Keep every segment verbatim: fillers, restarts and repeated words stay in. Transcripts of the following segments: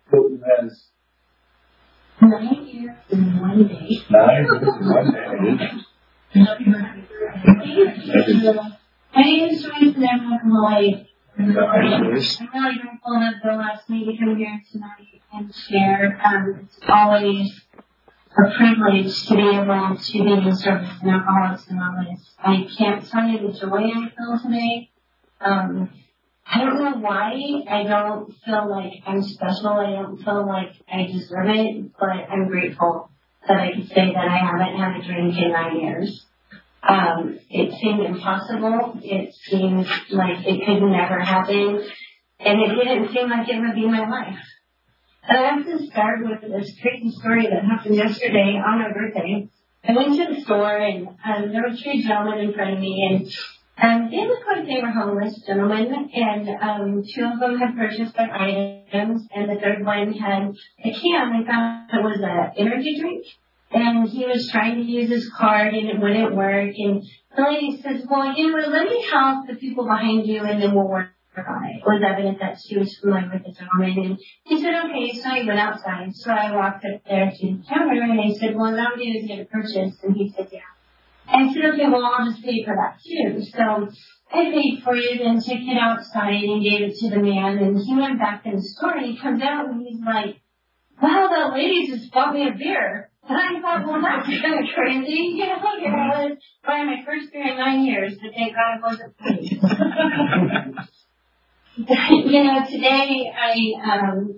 Hilton has nine years and one day. Nine years and one day. My name is Joyce, and I'm alcoholic. I'm really grateful that Bill asked me to come here tonight and share. Um, it's always a privilege to be able to be in service in Alcoholics Anonymous. I can't tell you the joy I feel today. Um, I don't know why. I don't feel like I'm special. I don't feel like I deserve it, but I'm grateful that I can say that I haven't had a drink in nine years. Um, it seemed impossible. It seemed like it could never happen. And it didn't seem like it would be my life. And I have to start with this crazy story that happened yesterday on my birthday. I went to the store and um, there were three gentlemen in front of me, and um, they looked like they were homeless gentlemen, and um, two of them had purchased their items, and the third one had a can. I thought it was an energy drink. And he was trying to use his card, and it wouldn't work. And the lady says, well, you know, let me help the people behind you, and then we'll work on it. It was evident that she was familiar with the gentleman. And he said, okay, so I went outside. So I walked up there to the counter, and I said, well, what I'm going to do is get a purchase. And he said, yeah. And I said, okay, well, I'll just pay for that, too. So I paid for it and took it outside and gave it to the man. And he went back in the store, and he comes out, and he's like, wow, that lady just bought me a beer. And I thought, well, that's kind of crazy. You know, it was probably my first beer in nine years, but thank God it wasn't free. You know, today I um,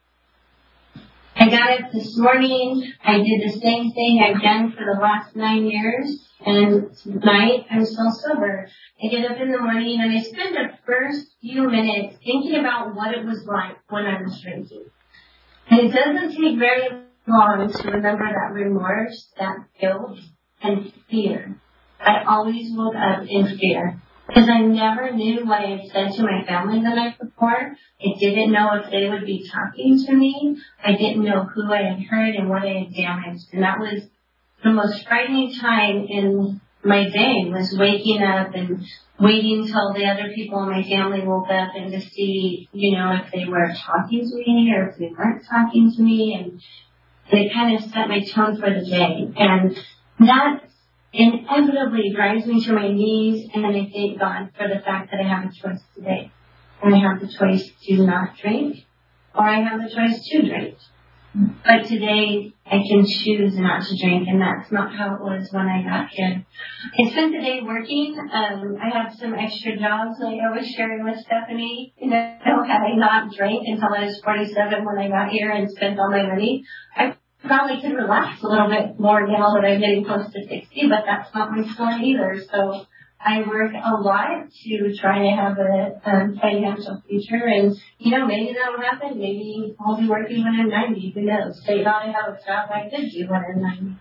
I got up this morning. I did the same thing I've done for the last nine years. And tonight I'm still sober. I get up in the morning and I spend the first few minutes thinking about what it was like when I was drinking. And it doesn't take very long to remember that remorse, that guilt, and fear. I always woke up in fear because I never knew what I had said to my family the night before. I didn't know if they would be talking to me. I didn't know who I had hurt and what I had damaged. And that was the most frightening time in my day, was waking up and waiting till the other people in my family woke up and to see, you know, if they were talking to me or if they weren't talking to me. And it kind of set my tone for the day. And that inevitably drives me to my knees, and then I thank God for the fact that I have a choice today. And I have the choice to not drink, or I have the choice to drink. But today, I can choose not to drink, and that's not how it was when I got here. I spent the day working. Um, I have some extra jobs, like I was sharing with Stephanie. You know, had I not drank until I was forty-seven when I got here and spent all my money, I probably could relax a little bit more now that I'm getting close to sixty, but that's not my story either. So I work a lot to try to have a, a financial future, and, you know, maybe that'll happen. Maybe I'll be working when I'm ninety. Who knows? They thought I have a job I could do when I'm ninety.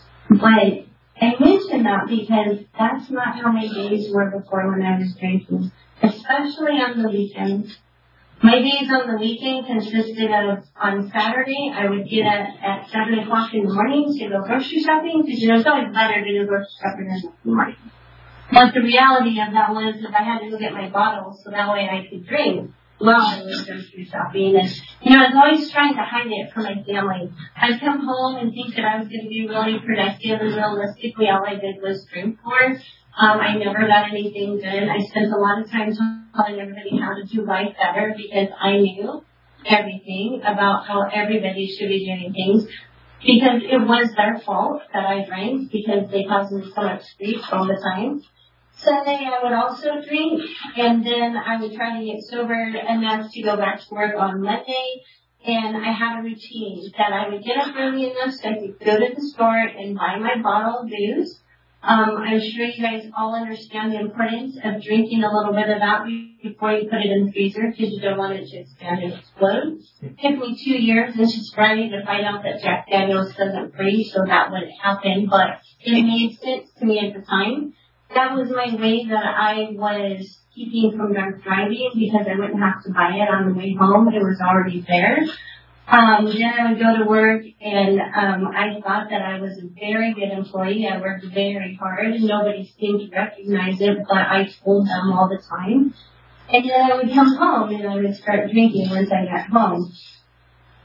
But I mention that because that's not how my days were before when I was drinking, especially on the weekends. My days on the weekend consisted of, on Saturday, I would get up at seven o'clock in the morning to go grocery shopping, because, you know, it's always better to go grocery shopping in the morning. But the reality of that was that I had to go get my bottles so that way I could drink while I was grocery shopping. And, you know, I was always trying to hide it from my family. I'd come home and think that I was going to be really productive, and realistically all I did was drink more. Um, I never got anything done. I spent a lot of time telling everybody how to do life better because I knew everything about how everybody should be doing things, because it was their fault that I drank because they caused me so much grief all the time. Sunday I would also drink, and then I would try to get sober enough to go back to work on Monday. And I had a routine that I would get up early enough so I could go to the store and buy my bottle of booze. Um, I'm sure you guys all understand the importance of drinking a little bit of that before you put it in the freezer, because you don't want it to expand and explode. It took me two years into sobriety to find out that Jack Daniels doesn't freeze, so that wouldn't happen, but it made sense to me at the time. That was my way that I was keeping from drunk driving, because I wouldn't have to buy it on the way home. It was already there. Um, then I would go to work, and um, I thought that I was a very good employee. I worked very hard. Nobody seemed to recognize it, but I told them all the time. And then I would come home, and I would start drinking once I got home.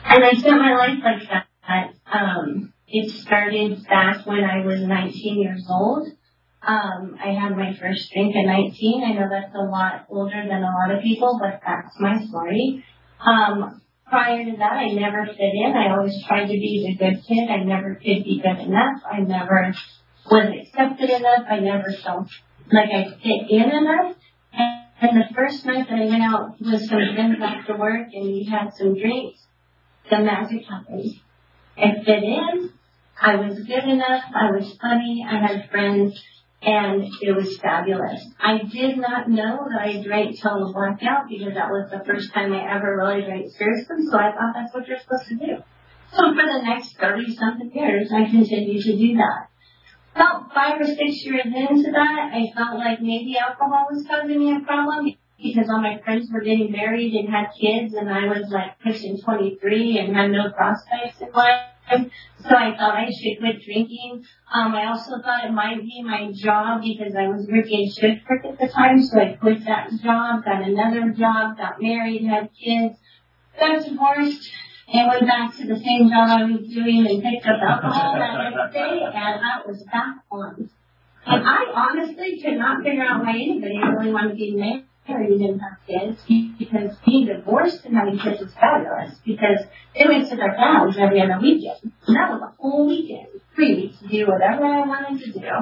And I spent my life like that. Um, it started back when I was nineteen years old. Um, I had my first drink at nineteen. I know that's a lot older than a lot of people, but that's my story. Um, prior to that, I never fit in. I always tried to be the good kid. I never could be good enough. I never was accepted enough. I never felt like I fit in enough. And, and the first night that I went out with some friends after work and we had some drinks, the magic happened. I fit in. I was good enough. I was funny. I had friends. And it was fabulous. I did not know that I drank till the blackout because that was the first time I ever really drank seriously, so I thought that's what you're supposed to do. So for the next thirty-something years, I continued to do that. About five or six years into that, I felt like maybe alcohol was causing me a problem because all my friends were getting married and had kids, and I was like pushing twenty-three and had no prospects in life. So I thought I should quit drinking. Um, I also thought it might be my job because I was working shift work at the time. So I quit that job, got another job, got married, had kids, got divorced, and went back to the same job I was doing and picked up alcohol that next day, and that was back on. And I honestly could not figure out why anybody really wanted to be married and have kids, because being divorced and having kids is fabulous because they went to their families every other weekend. And that was a whole weekend, free to do whatever I wanted to do.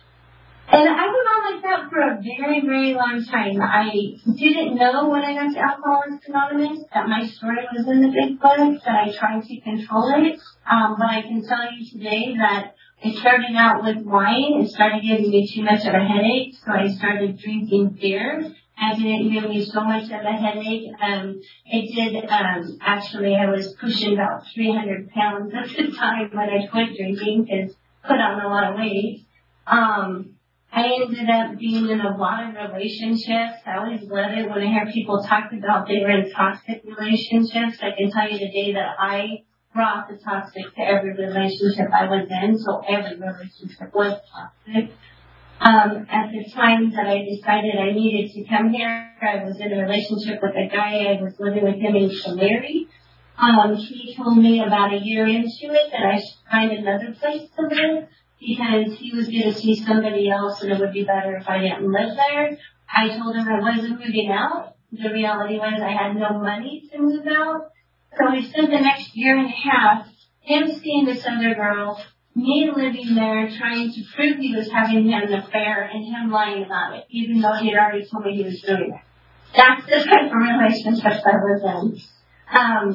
And I went on like that for a very, very long time. I didn't know when I got to Alcoholics Anonymous that my story was in the big book, that I tried to control it. Um, but I can tell you today that it started out with wine. It started giving me too much of a headache, so I started drinking beer. As it didn't give me so much of a headache. Um, it did, um, actually, I was pushing about three hundred pounds at the time when I quit drinking because put on a lot of weight. Um, I ended up being in a lot of relationships. I always love it when I hear people talk about they were in toxic relationships. I can tell you today that I brought the toxic to every relationship I was in, so every relationship was toxic. Um, at the time that I decided I needed to come here, I was in a relationship with a guy. I was living with him in Tulare. Um, he told me about a year into it that I should find another place to live because he was going to see somebody else and it would be better if I didn't live there. I told him I wasn't moving out. The reality was I had no money to move out. So we spent the next year and a half, him seeing this other girl, me living there trying to prove he was having an affair and him lying about it, even though he had already told me he was doing it. That's the type of relationship I was in. Um,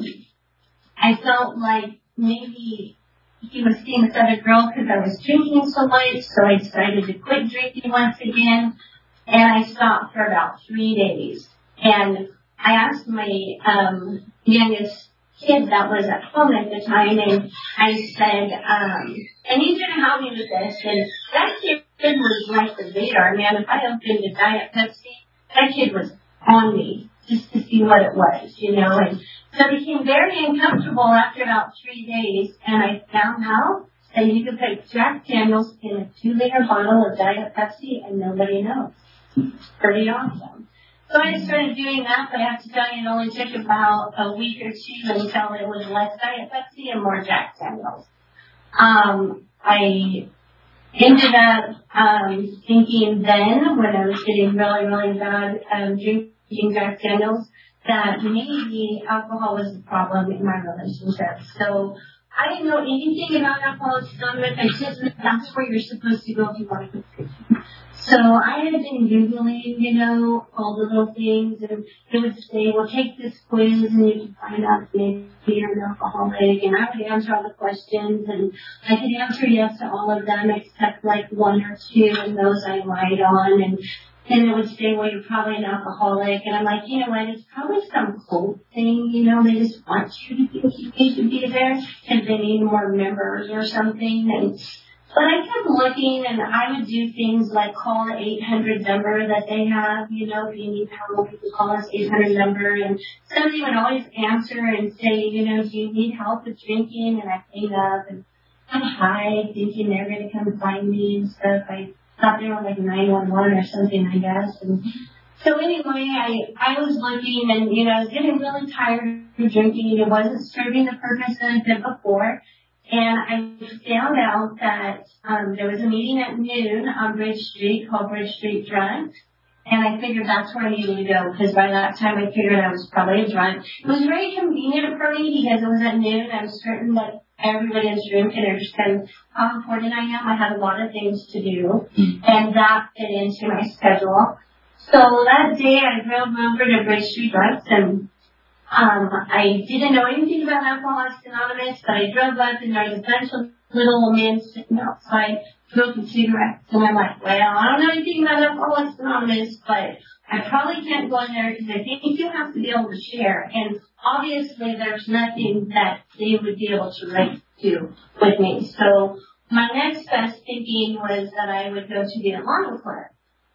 I felt like maybe he was seeing this other girl because I was drinking so much, so I decided to quit drinking once again, and I stopped for about three days. And I asked my um, youngest kid that was at home at the time, and I said, um, and he's going to help me with this, and that kid was like the radar, man. If I opened a Diet Pepsi, that kid was on me just to see what it was, you know, and so I became very uncomfortable after about three days, and I found out that you could put Jack Daniels in a two-liter bottle of Diet Pepsi, and nobody knows. It's pretty awesome. So I started doing that, but I have to tell you, it only took about a week or two until it was less Diet Pepsi and more Jack Daniels. Um, I ended up um, thinking then, when I was getting really, really bad um, drinking Jack Daniels, that maybe alcohol was the problem in my relationship. So I didn't know anything about Alcoholics Anonymous. I just knew that's where you're supposed to go if you want to quit drinking. So I had been Googling, you know, all the little things, and it would say, well, take this quiz and you can find out if maybe you're an alcoholic. And I would answer all the questions, and I could answer yes to all of them except like one or two, and those I lied on. And then it would say, well, you're probably an alcoholic. And I'm like, you know what, it's probably some cult thing, you know, they just want you to think you need to be there because they need more members or something. And But I kept looking, and I would do things like call the eight hundred number that they have, you know, if you need help, you can call us eight hundred number, and somebody would always answer and say, you know, do you need help with drinking? And I'd hang up and I'd hide, thinking they're going to come find me and stuff. I thought they were like nine one one or something, I guess. And So anyway, I, I was looking and, you know, I was getting really tired of drinking. It wasn't serving the purpose that it did before. And I found out that um, there was a meeting at noon on Bridge Street called Bridge Street Drunk. And I figured that's where I needed to go because by that time I figured I was probably a drunk. It was very convenient for me because it was at noon. I was certain that everybody was drinking or just kind of how important I am. I had a lot of things to do. And that fit into my schedule. So that day I drove over to Bridge Street Drunk and Um, I didn't know anything about Alcoholics Anonymous, but I drove up and there was a bunch of little old men sitting outside smoking cigarettes. And I'm like, well, I don't know anything about Alcoholics Anonymous, but I probably can't go in there because I think you have to be able to share. And obviously there's nothing that they would be able to relate to with me. So my next best thinking was that I would go to the Alano Club.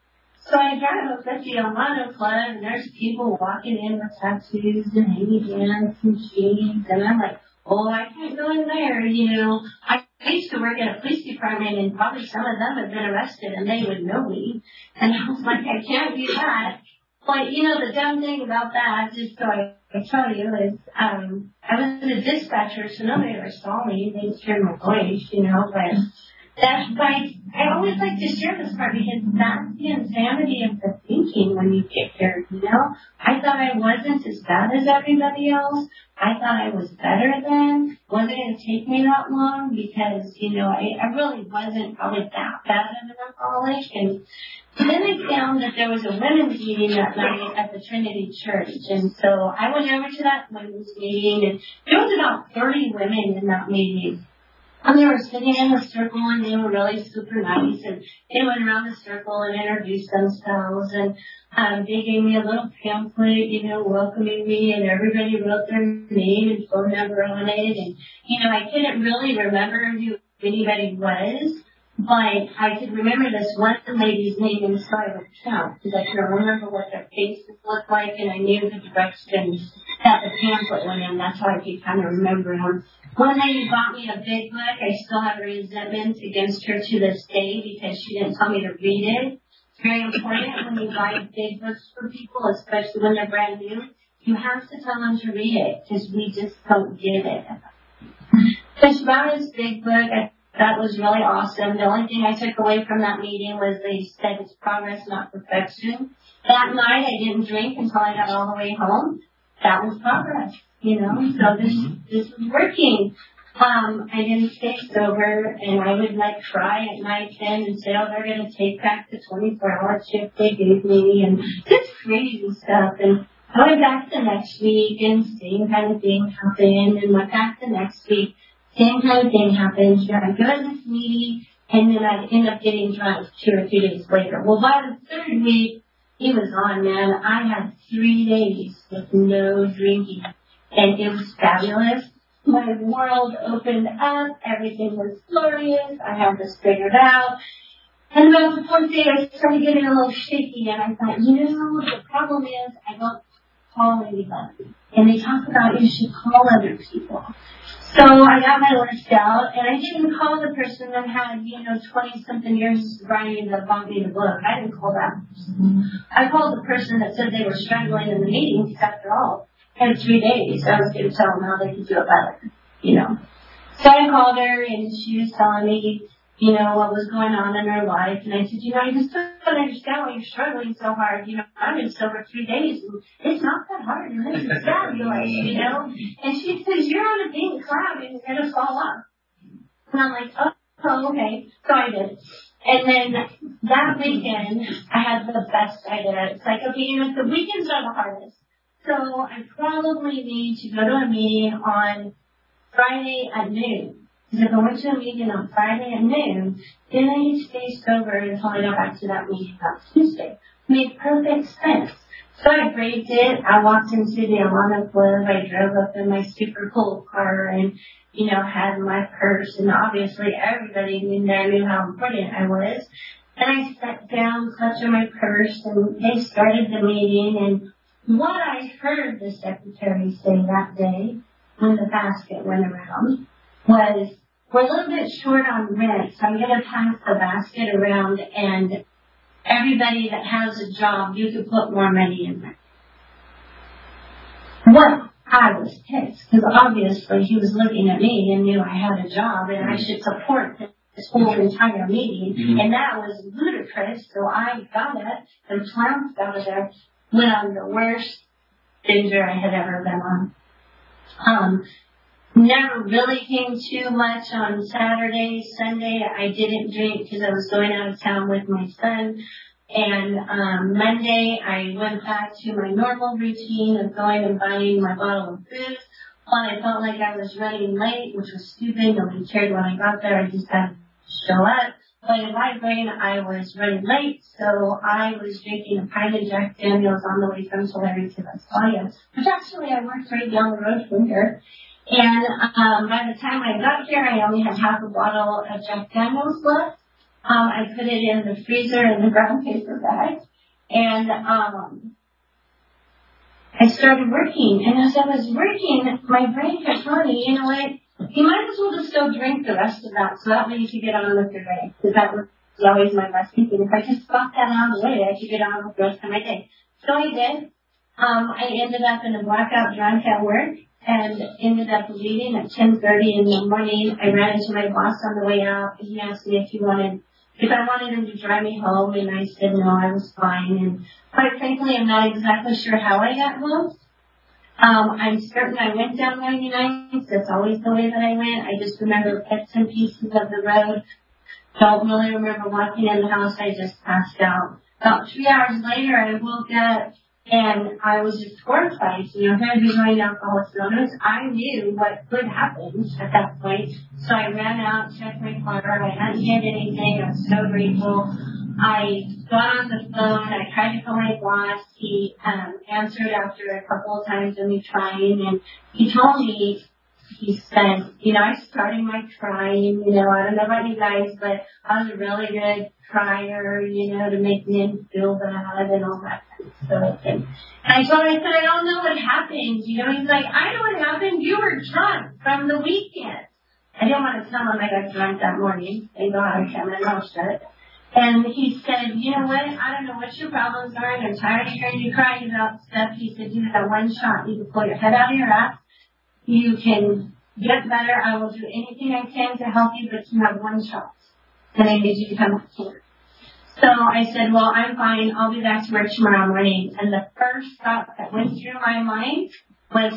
So I drive up at the Alano Club, and there's people walking in with tattoos and hangy pants and jeans, and I'm like, oh, I can't go in there, you know. I used to work at a police department, and probably some of them have been arrested, and they would know me. And I was like, I can't do that. But, you know, the dumb thing about that, just so I, I tell you, is um, I was a dispatcher, so nobody ever saw me. They just heard my voice, you know, but... That's why I always like to share this part because that's the insanity of the thinking when you get here, you know? I thought I wasn't as bad as everybody else. I thought I was better than. Wasn't going to take me that long because, you know, I, I really wasn't probably that bad of an alcoholic. And then I found that there was a women's meeting that night at the Trinity Church. And so I went over to that women's meeting and there was about thirty women in that meeting. And they were sitting in a circle, and they were really super nice. And they went around the circle and introduced themselves. And um, they gave me a little pamphlet, you know, welcoming me. And everybody wrote their name and phone number on it. And, you know, I couldn't really remember who anybody was. But I could remember this one lady's name, and so I would count. Because I could remember what their faces looked like. And I knew the directions that the pamphlet went in. That's how I could kind of remember them. One lady bought me a big book. I still have a resentment against her to this day because she didn't tell me to read it. It's very important when you buy big books for people, especially when they're brand new. You have to tell them to read it because we just don't get it. So she bought this big book. I thought was really awesome. The only thing I took away from that meeting was they said it's progress, not perfection. That night I didn't drink until I got all the way home. That was progress. You know, so this this was working. Um, I didn't stay sober, and I would like cry at night then and say, oh, they're going to take back the twenty-four hour shift they gave me, and just crazy stuff. And I went back the next week, and same kind of thing happened, and went back the next week, same kind of thing happened. You know, I'd go to this meeting, and then I'd end up getting drunk two or three days later. Well, by the third week, he was on, man. I had three days with no drinking. And it was fabulous. My world opened up. Everything was glorious. I had this figured out. And about the fourth day, I started getting a little shaky. And I thought, you know, the problem is I don't call anybody. And they talk about you should call other people. So I got my list out. And I didn't call the person that had, you know, twenty-something years of sobriety that bought me the book. I didn't call that person. I called the person that said they were struggling in the meeting, because after all, in three days, I was going to tell them how they could do it better, you know. So I called her, and she was telling me, you know, what was going on in her life. And I said, you know, I just don't understand why you're struggling so hard. You know, I've been sober three days, and it's not that hard, and this is fabulous, you know. And she says, you're on a pink cloud, and you're going to fall off. And I'm like, oh, oh, okay. So I did. And then that weekend, I had the best idea. It's like, okay, you know, the weekends are the hardest. So I probably need to go to a meeting on Friday at noon. Because if I went to a meeting on Friday at noon, then I need to stay sober until I go back to that meeting on Tuesday. Made perfect sense. So I braved it. I walked into the Alano Club. I drove up in my super cool car and, you know, had my purse. And obviously everybody in there knew how important I was. And I sat down, clutched my purse, and they started the meeting. And what I heard the secretary say that day when the basket went around was, we're a little bit short on rent, so I'm going to pass the basket around and everybody that has a job, you could put more money in there. Well, I was pissed because obviously he was looking at me and knew I had a job and I should support this whole entire meeting. Mm-hmm. And that was ludicrous. So I got it and flounced out of there. Went on the worst binger I had ever been on. Um, never really came too much on Saturday, Sunday. I didn't drink because I was going out of town with my son. And um, Monday, I went back to my normal routine of going and buying my bottle of booze. While I felt like I was running late, which was stupid. Nobody cared when I got there. I just had to show up. But in my brain, I was running late, so I was drinking a pint of Jack Daniels on the way from Tulare to Westphalia, which actually I worked right down the road from here. And um, by the time I got here, I only had half a bottle of Jack Daniels left. Um, I put it in the freezer in the brown paper bag, and um, I started working. And as I was working, my brain kept telling me, you know what, you might as well just go drink the rest of that, so that way you could get on with your day. Because that was always my best thinking. If I just got that out of the way, I could get on with the rest of my day. So I did. Um, I ended up in a blackout drunk at work, and ended up leaving at ten thirty in the morning. I ran into my boss on the way out, and he asked me if he wanted If I wanted him to drive me home, and I said no, I was fine. And quite frankly, I'm not exactly sure how I got home. Um, I'm certain I went down ninety-nine. That's always the way that I went. I just remember bits and pieces of the road. Don't really remember walking in the house. I just passed out. About three hours later, I woke up, and I was just horrified. You know, here I'd be going Alcoholics Anonymous. I knew what could happen at that point. So I ran out, checked my car. I hadn't hit anything. I was so grateful. I got on the phone. I tried to call my boss. He um, answered after a couple of times of me trying. And he told me, he said, you know, I started my crying. You know, I don't know about you guys, but I was a really good crier, you know, to make men feel bad and all that kind of stuff. And, and I told him, I said, I don't know what happened. You know, he's like, I know what happened. You were drunk from the weekend. I didn't want to tell him I got drunk that morning. Thank God I kept my mouth shut. And he said, you know what? I don't know what your problems are, and I'm tired of hearing you crying about stuff. He said, you have one shot. You can pull your head out of your ass. You can get better. I will do anything I can to help you, but you have one shot. And I need you to come up here. So I said, well, I'm fine. I'll be back to work tomorrow morning. And the first thought that went through my mind was,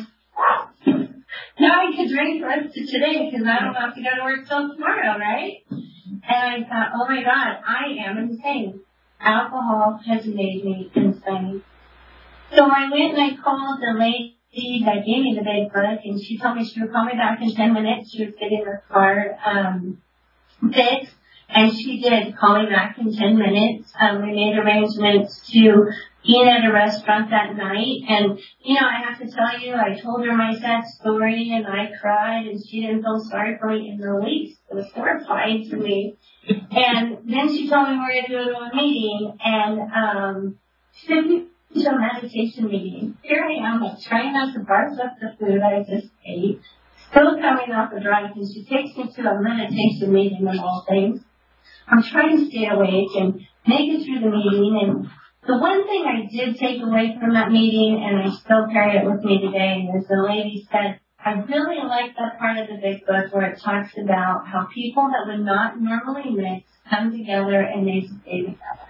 now I can drink the rest of today because I don't have to go to work till tomorrow, right? And I thought, oh my God, I am insane. Alcohol has made me insane. So I went and I called the lady that gave me the big book, and she told me she would call me back in ten minutes. She was getting her car um, fixed, and she did call me back in ten minutes. Um, we made arrangements to eat at a restaurant that night, and, you know, I have to tell you, I told her my sad story, and I cried, and she didn't feel sorry for me in the least. It was horrifying to me. And then she told me we were going to go to a meeting, and um, she took me to a meditation meeting. Here I am, like, trying not to barf up the food I just ate, still coming off the drunk, and she takes me to a meditation meeting of all things. I'm trying to stay awake and make it through the meeting, and the one thing I did take away from that meeting, and I still carry it with me today, is the lady said, I really like that part of the big book where it talks about how people that would not normally mix come together and they stay together.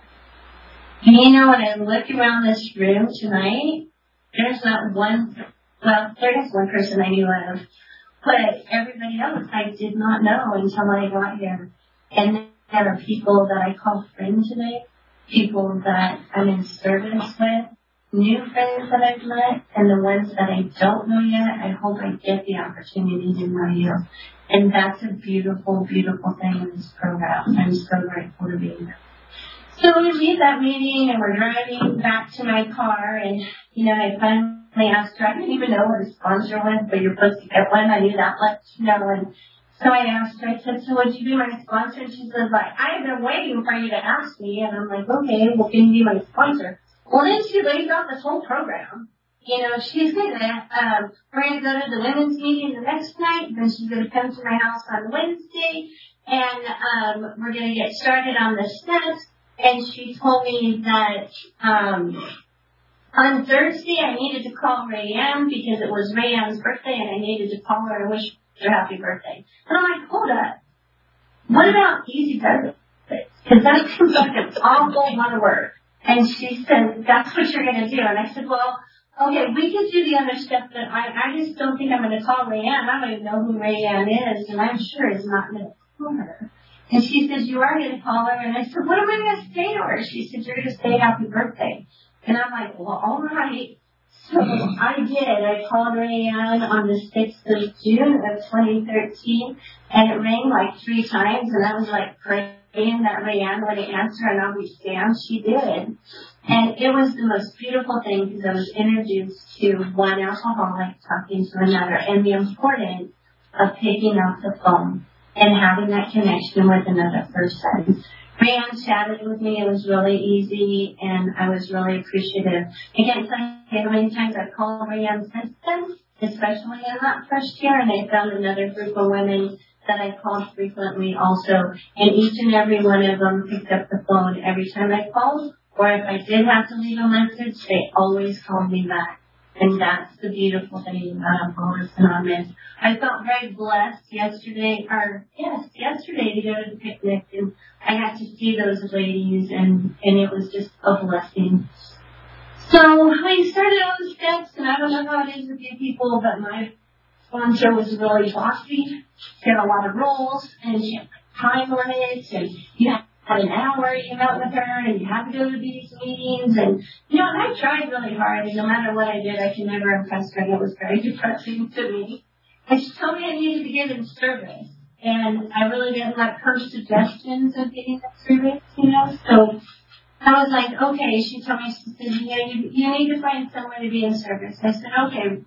And you know, when I look around this room tonight, there's not one, well, there is one person I knew of, but everybody else I did not know until I got here. And there are people that I call friends today, people that I'm in service with, new friends that I've met, and the ones that I don't know yet, I hope I get the opportunity to know you. And that's a beautiful, beautiful thing in this program. I'm so grateful to be here. So we leave that meeting, and we're driving back to my car, and, you know, I finally asked her, I didn't even know what a sponsor was, but you're supposed to get one. I knew that much, you know, and so I asked her, I said, so would you be my sponsor? And she said, like, I have been waiting for you to ask me. And I'm like, okay, well, can you be my sponsor? Well, then she lays out this whole program. You know, she's going to, um, we're going to go to the women's meeting the next night. Then she's going to come to my house on Wednesday. And um, we're going to get started on the steps. and she told me that um, on Thursday I needed to call Rayanne because it was Rayanne's birthday, and I needed to call her and wish her happy birthday. And I'm like, hold up. What about easy does it? Because that seems like an awful lot of work. And she said, that's what you're going to do. And I said, well, okay, we can do the other stuff, but I, I just don't think I'm going to call Rayanne. I don't even know who Rayanne is, and I'm sure it's not going to call her. And she says, you are going to call her. And I said, what am I going to say to her? She said, you're going to say happy birthday. And I'm like, well, all right. So I did. I called Rayanne on the sixth of June of twenty thirteen, and it rang like three times, and I was like praying that Rayanne would answer and understand. She did. And it was the most beautiful thing because I was introduced to one alcoholic talking to another, and the importance of picking up the phone and having that connection with another person. Rayanne chatted with me. It was really easy, and I was really appreciative. I can't tell you how many times I've called Rayanne since then, especially in that first year, and I found another group of women that I called frequently also, and each and every one of them picked up the phone every time I called, or if I did have to leave a message, they always called me back. And that's the beautiful thing about Alcoholics Anonymous. I felt very blessed yesterday, or yes, yesterday to go to the picnic, and I got to see those ladies, and, and it was just a blessing. So we started on the steps, and I don't know how it is with you people, but my sponsor was really bossy. She had a lot of rules, and she had time limits, and you had had an hour you met with her, and you had to go to these meetings, and, you know, and I tried really hard, and no matter what I did, I could never impress her, and it was very depressing to me. And she told me I needed to get in service, and I really didn't like her suggestions of getting in service, you know, so I was like, okay. She told me, she said, yeah, you, you need to find somewhere to be in service. I said, okay.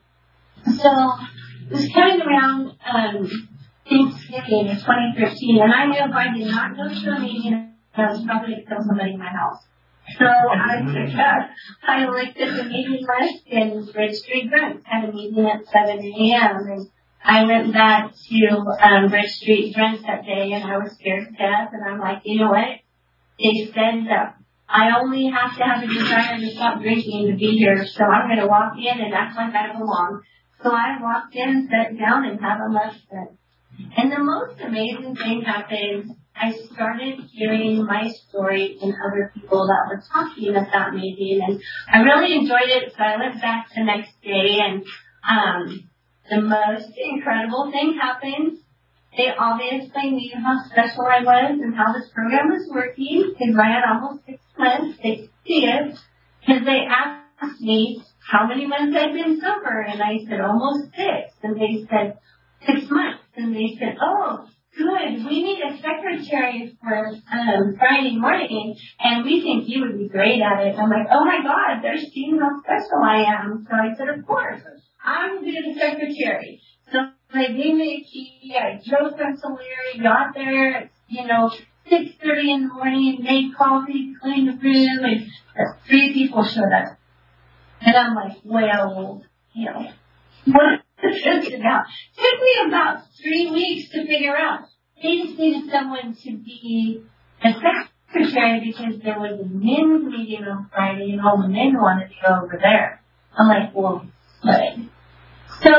So it was coming around um, Thanksgiving in twenty thirteen, and I knew if I did not go to a meeting, I was probably going to kill somebody in my house. So I took up, I looked at the meeting list, and Bridge Street Drunks had a meeting at seven a.m. and I went back to um, Bridge Street Drunks that day, and I was scared to death, and I'm like, you know what? They said that I only have to have a desire to stop drinking to be here, so I'm going to walk in and act like I belong. So I walked in, sat down, and had a lesson. And the most amazing thing happened. I started hearing my story in other people that were talking at that meeting, and I really enjoyed it, so I went back the next day, and um, the most incredible thing happened. They obviously knew how special I was and how this program was working, because I had almost six months, six years, because they asked me how many months I'd been sober, and I said almost six, and they said six months, and they said, oh, good, we need a secretary for um, Friday morning, and we think you would be great at it. I'm like, oh my God, they're seeing how special I am. So I said, of course, I'm going to be the secretary. So they gave me a key. I drove from Tulare, got there at, you know, six thirty in the morning, made coffee, cleaned the room, and three people showed up. And I'm like, well, you know, what is this about? It took me about three weeks to figure out. They just needed someone to be a secretary because there was a men's meeting on Friday and all the men wanted to go over there. I'm like, well, good. So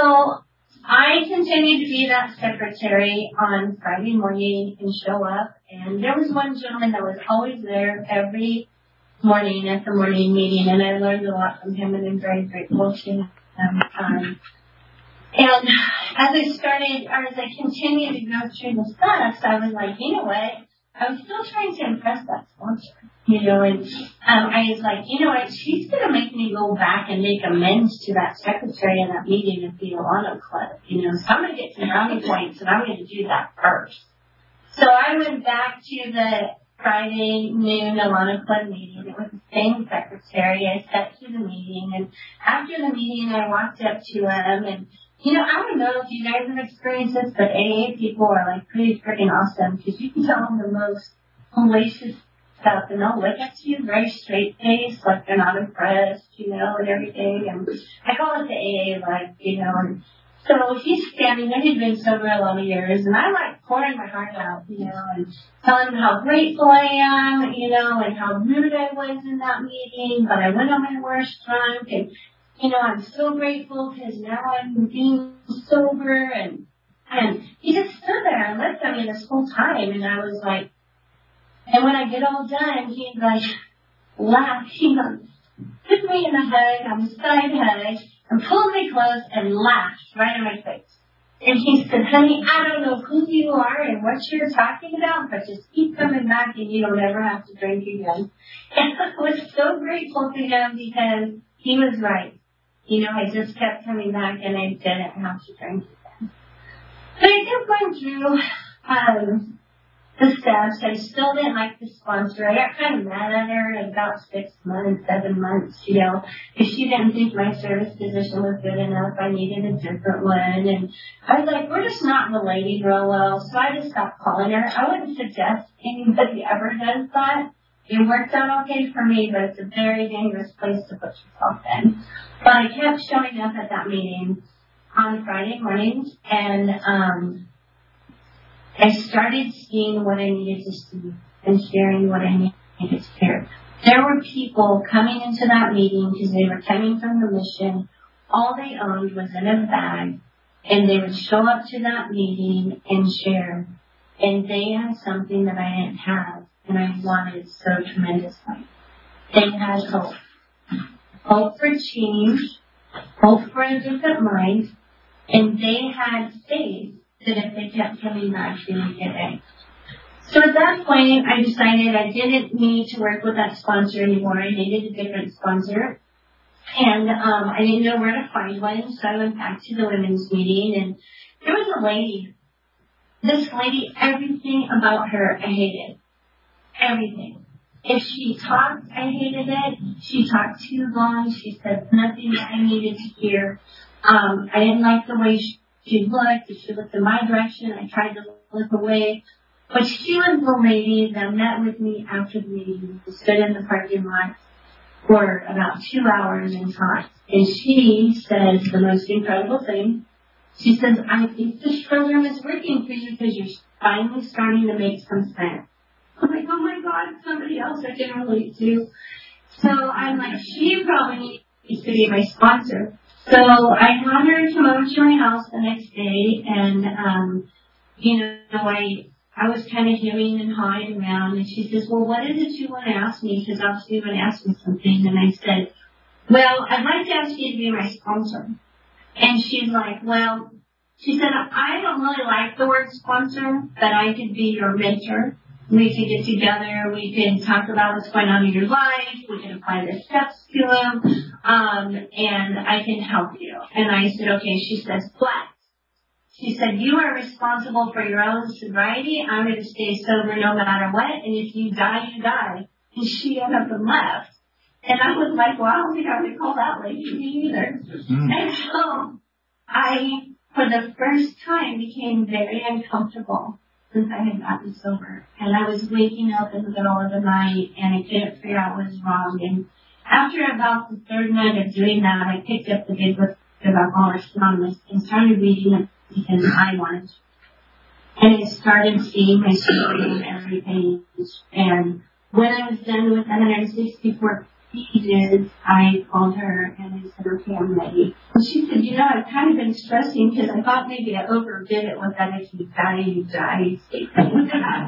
I continued to be that secretary on Friday morning and show up. And there was one gentleman that was always there every morning at the morning meeting, and I learned a lot from him, and I'm very grateful to him. Um, and as I started, or as I continued to go through the steps, I was like, you know what? I was still trying to impress that sponsor, you know, and um, I was like, you know what? She's going to make me go back and make amends to that secretary in that meeting at the Alano Club, you know, so I'm going to get some brownie points, and I'm going to do that first. So I went back to the Friday noon Alano Club meeting. It was the same secretary. I sat through the meeting, and after the meeting, I walked up to him, and you know, I don't know if you guys have experienced this, but A A people are like pretty freaking awesome because you can tell them the most hellacious stuff, and they'll look at you very straight faced, like they're not impressed, you know, and everything. And I call it the A A life, you know. And So he's standing there, he'd been sober a lot of years, and I'm like pouring my heart out, you know, and telling him how grateful I am, you know, and how rude I was in that meeting, but I went on my worst drunk, and, you know, I'm so grateful because now I'm being sober, and, and he just stood there and looked at me this whole time, and I was like, and when I get all done, he like laughed, he goes, took me in a hug, on the side hug, and pulled me close and laughed right in my face. And he said, honey, I don't know who you are and what you're talking about, but just keep coming back and you don't ever have to drink again. And I was so grateful to him because he was right. You know, I just kept coming back and I didn't have to drink again. But I kept going through um, the steps. I still didn't like the sponsor. I got kind of mad at her in about six months, seven months, you know, because she didn't think my service position was good enough. I needed a different one. And I was like, we're just not relating real well. So I just stopped calling her. I wouldn't suggest anybody ever does that. It worked out okay for me, but it's a very dangerous place to put yourself in. But I kept showing up at that meeting on Friday mornings, and um, I started seeing what I needed to see and sharing what I needed to hear. There were people coming into that meeting because they were coming from the mission. All they owned was in a bag, and they would show up to that meeting and share. And they had something that I didn't have, and I wanted so tremendously. They had hope. Hope for change, hope for a different mind, and they had faith that if they kept coming back, they would get it. So at that point, I decided I didn't need to work with that sponsor anymore. I needed a different sponsor. And um, I didn't know where to find one, so I went back to the women's meeting, and there was a lady. This lady, everything about her, I hated. Everything. If she talked, I hated it. She talked too long. She said nothing that I needed to hear. Um, I didn't like the way she She looked, if she looked in my direction, I tried to look away. But she was the lady that met with me after the meeting. We stood in the parking lot for about two hours and talked. And she says the most incredible thing. She says, I think this program is working for you because you're finally starting to make some sense. I'm like, oh my God, somebody else I can relate to. So I'm like, she probably needs to be my sponsor. So I had her come over to my house the next day, and, um, you know, I I was kind of hemming and hawing around, and she says, well, what is it you want to ask me? Because obviously you want to ask me something. And I said, well, I'd like to ask you to be my sponsor. And she's like, well, she said, I don't really like the word sponsor, but I could be your mentor. We could get together. We could talk about what's going on in your life. We can apply the steps to them. Um, and I can help you. And I said, okay. She says, but she said, you are responsible for your own sobriety. I'm going to stay sober no matter what. And if you die, you die. And she got up and left. And I was like, well, I don't think I'm going to call that lady me either. Mm. And so I, for the first time, became very uncomfortable since I had gotten sober. And I was waking up in the middle of the night, and I couldn't figure out what was wrong. And after about the third night of doing that, I picked up the big book of Alcoholics Anonymous and started reading it because I wanted to. And I started seeing my story and everything. And when I was done with one hundred sixty-four pages, I called her and I said, okay, I'm ready. And she said, you know, I've kind of been stressing because I thought maybe I overdid it with that if you die, you die statement.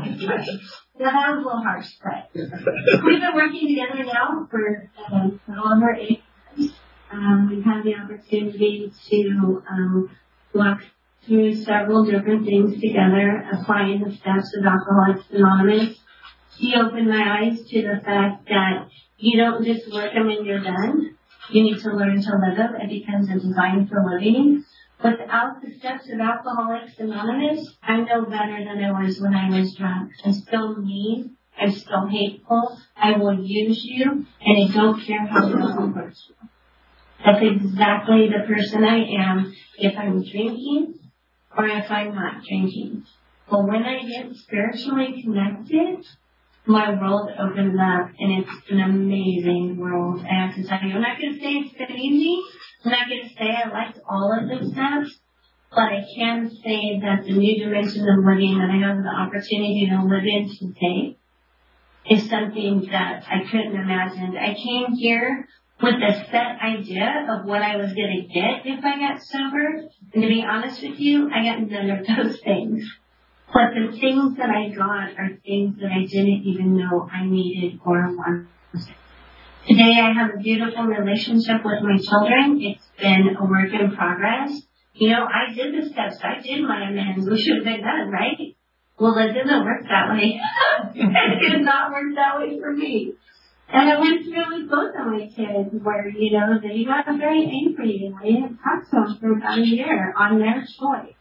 So that was a little harsh, but we've been working together now for um, a little over eight years. Um, we've had the opportunity to um, walk through several different things together, applying the steps of Alcoholics Anonymous. She opened my eyes to the fact that you don't just work them when you're done. You need to learn to live them. It becomes a design for living. Without the steps of Alcoholics Anonymous, I'm no better than I was when I was drunk. I'm still mean. I'm still hateful. I will use you, and I don't care how it hurts you. That's exactly the person I am if I'm drinking or if I'm not drinking. But when I get spiritually connected, my world opened up, and it's an amazing world. I have to tell you, I'm not going to say it's been easy. I'm not going to say I liked all of the steps, But I can say that the new dimension of living that I have the opportunity to live in today is something that I couldn't imagine. I came here with a set idea of what I was going to get if I got sober. And to be honest with you, I got none of those things. But the things that I got are things that I didn't even know I needed or wanted. Today I have a beautiful relationship with my children. It's been a work in progress. You know, I did the steps. I did my amends, which should have been done, right? Well, it didn't work that way. It did not work that way for me. And I went through with both of my kids where, you know, they got very angry and I didn't talk to them for about a year on their choice.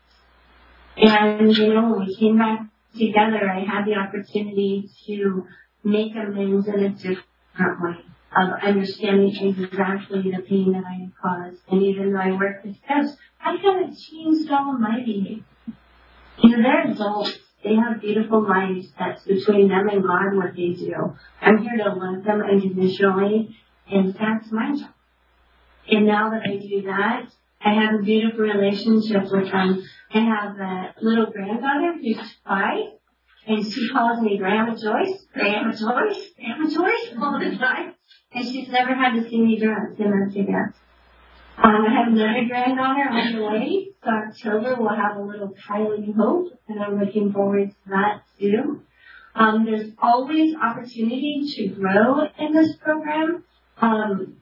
And, you know, when we came back together, I had the opportunity to make amends in a different way of understanding exactly the pain that I had caused. And even though I worked the steps, I haven't changed Almighty. You know, they're adults. They have beautiful lives. That's between them and God what they do. I'm here to love them unconditionally, and that's my job. And now that I do that, I have a beautiful relationship with them. I have a little granddaughter who's five, and she calls me Grandma Joyce, Grandma Joyce, Grandma Joyce all the time. And she's never had to see me drunk in her cigarettes. Um, I have another granddaughter on the way, so October we'll have a little Kylie Hope, and I'm looking forward to that too. Um, there's always opportunity to grow in this program. Um,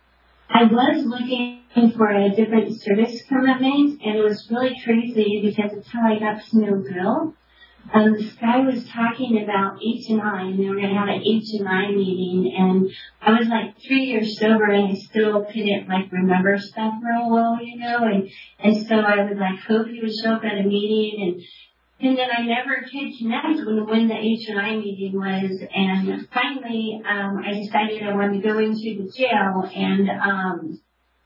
I was looking for a different service commitment, and it was really crazy because it's how I got to know Bill. Um, this guy was talking about H and I, and they were going to have an H and I meeting, and I was like three years sober, and I still couldn't like remember stuff real well, you know, and and so I would like hope he would show up at a meeting, and and then I never could connect when when the H and I meeting was, and finally um, I decided I wanted to go into the jail, and um.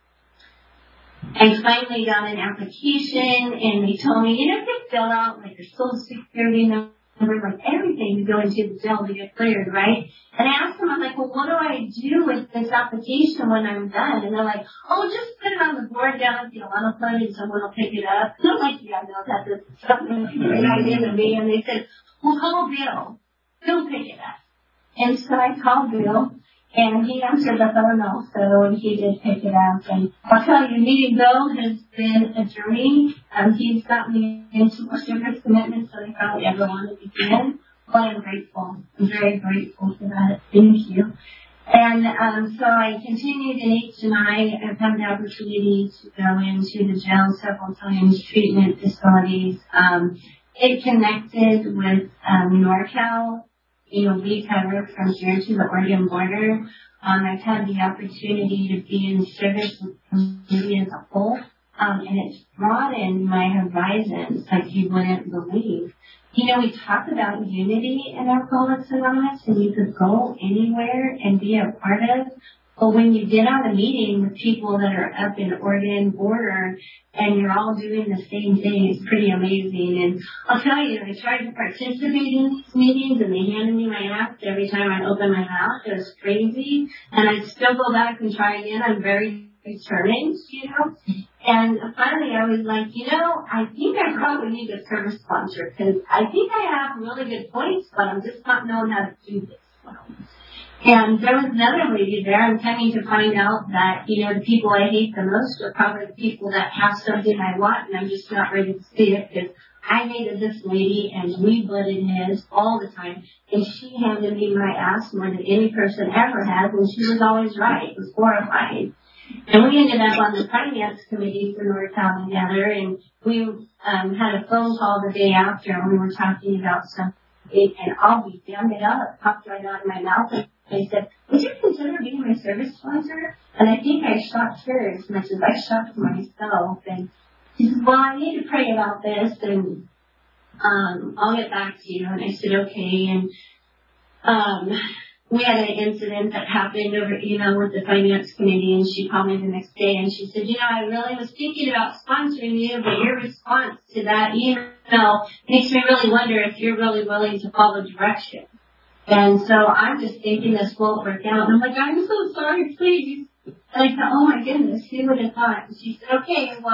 I finally got an application, and they told me, you know, to fill out like your social security number, like everything to go into the jail to get cleared, right? And I asked them, I'm like, well, what do I do with this application when I'm done? And they're like, oh, just put it on the board down at the Atlanta and someone will pick it up. And I'm like, yeah, no, that's something a great idea to me. And they said, well, call Bill. He'll pick it up. And so I called Bill. And he answered the phone also, and he did pick it up. And I'll tell you, meeting Bill has been a journey. Um, he's got me into more service commitments than I probably ever wanted to begin. But I'm grateful. I'm very grateful for that. Thank you. And um, so I continued in H and I. I've had the opportunity to go into the jail several times, treatment facilities. Um, it connected with um, NorCal. You know, we cover from here to the Oregon border. Um, I've had the opportunity to be in service with the community as a whole, um, and it's broadened my horizons like you wouldn't believe. You know, we talk about unity in Alcoholics Anonymous, and you could go anywhere and be a part of. But when you get on a meeting with people that are up in Oregon border and you're all doing the same thing, it's pretty amazing. And I'll tell you, I tried to participate in these meetings and they handed me my app every time I opened my mouth. It was crazy. And I'd still go back and try again. I'm very determined, you know. And finally I was like, you know, I think I probably need a service sponsor because I think I have really good points, but I'm just not knowing how to do this well. And there was another lady there. I'm coming to find out that, you know, the people I hate the most are probably the people that have something I want, and I'm just not ready to see it because I hated this lady, and we butted heads all the time. And she handed me my ass more than any person ever has, and she was always right. It was horrifying. And we ended up on the finance committee for NorCal together, and we um, had a phone call the day after, and we were talking about something, and I'll be damned it up. It popped right out of my mouth. And I said, would you consider being my service sponsor? And I think I shocked her as much as I shocked myself. And she said, well, I need to pray about this, and um, I'll get back to you. And I said, okay. And um, we had an incident that happened over, you know, with the finance committee, and she called me the next day, and she said, you know, I really was thinking about sponsoring you, but your response to that email makes me really wonder if you're really willing to follow direction. And so I'm just thinking this won't work out. And I'm like, I'm so sorry, please. And I thought, oh my goodness, who would have thought? And she said, okay, well,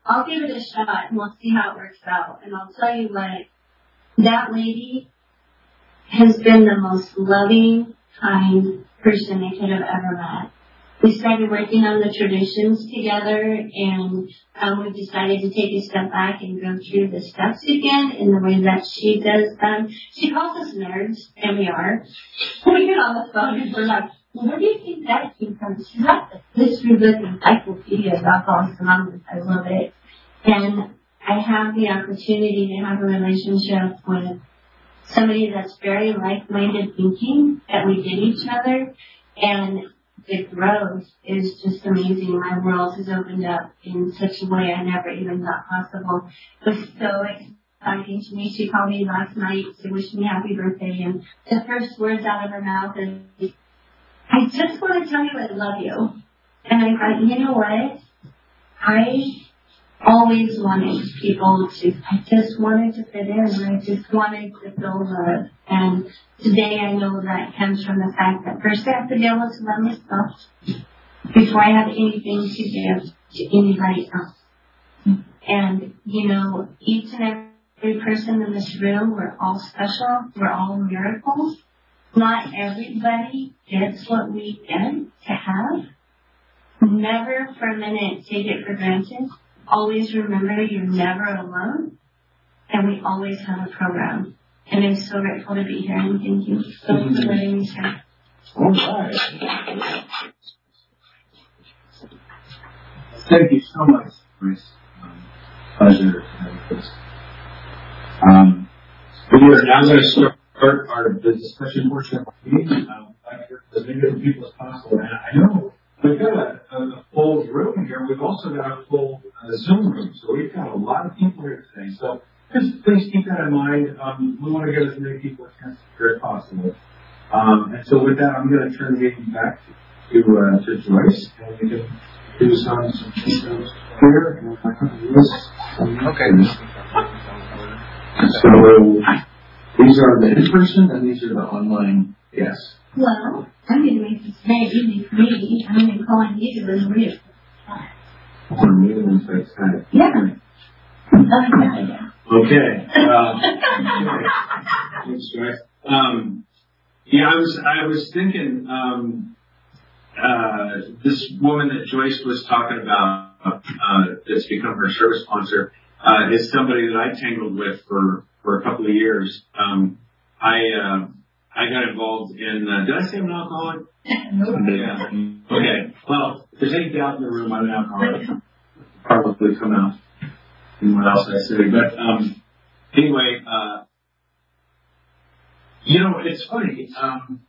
I'll give it a shot and we'll see how it works out. And I'll tell you what, that lady has been the most loving, kind person I could have ever met. We started working on the traditions together, and um, we decided to take a step back and go through the steps again in the way that she does them. She calls us nerds, and we are. We get on the phone and we're like, where do you think that came from? She's got the history book encyclopedia of Alcoholics Anonymous. I love it. And I have the opportunity to have a relationship with somebody that's very like-minded thinking, that we get each other, and the growth is just amazing. My world has opened up in such a way I never even thought possible. It was so exciting to me. She called me last night to wish me happy birthday, and the first words out of her mouth is, I just want to tell you I love you. And I thought, you know what? I always wanted people to, I just wanted to fit in, and I just wanted to feel love. And today I know that comes from the fact that first I have to be able to love myself before I have anything to give to anybody else. And, you know, each and every person in this room, we're all special. We're all miracles. Not everybody gets what we get to have. Never for a minute take it for granted. Always remember you're never alone, and we always have a program. And I'm so grateful to be here, and thank you so much for letting me share. All right. Thank you so much, Grace. Um, pleasure to have you with us. Um, we are now going to start our the discussion portion of the meeting. Um, I'd like to hear as many different people as possible. And I know we've got a, a, a full room here. We've also got a full uh, Zoom room. So we've got a lot of people here today. So just please keep that in mind. Um, we want to get as many people as chance as possible. Um, and so with that, I'm going to turn the meeting back to uh, to Joyce, and we can do some some details here. And I can list some okay. So these are the in-person, and these are the online. Yes. Well, I'm going to make this very easy for me. I'm going to call on you to read it. Or meetings like that. Yeah. Oh, yeah. Okay. Uh, thanks, Joyce. Um, yeah, I was I was thinking um, uh, this woman that Joyce was talking about uh, that's become her service sponsor uh, is somebody that I tangled with for, for a couple of years. Um, I uh, I got involved in. Uh, did I say I'm an alcoholic? No. Yeah. Okay. Well, if there's any doubt in the room, I'm an alcoholic. Probably come out in what else I say. But um, anyway, uh, you know, it's funny. Um,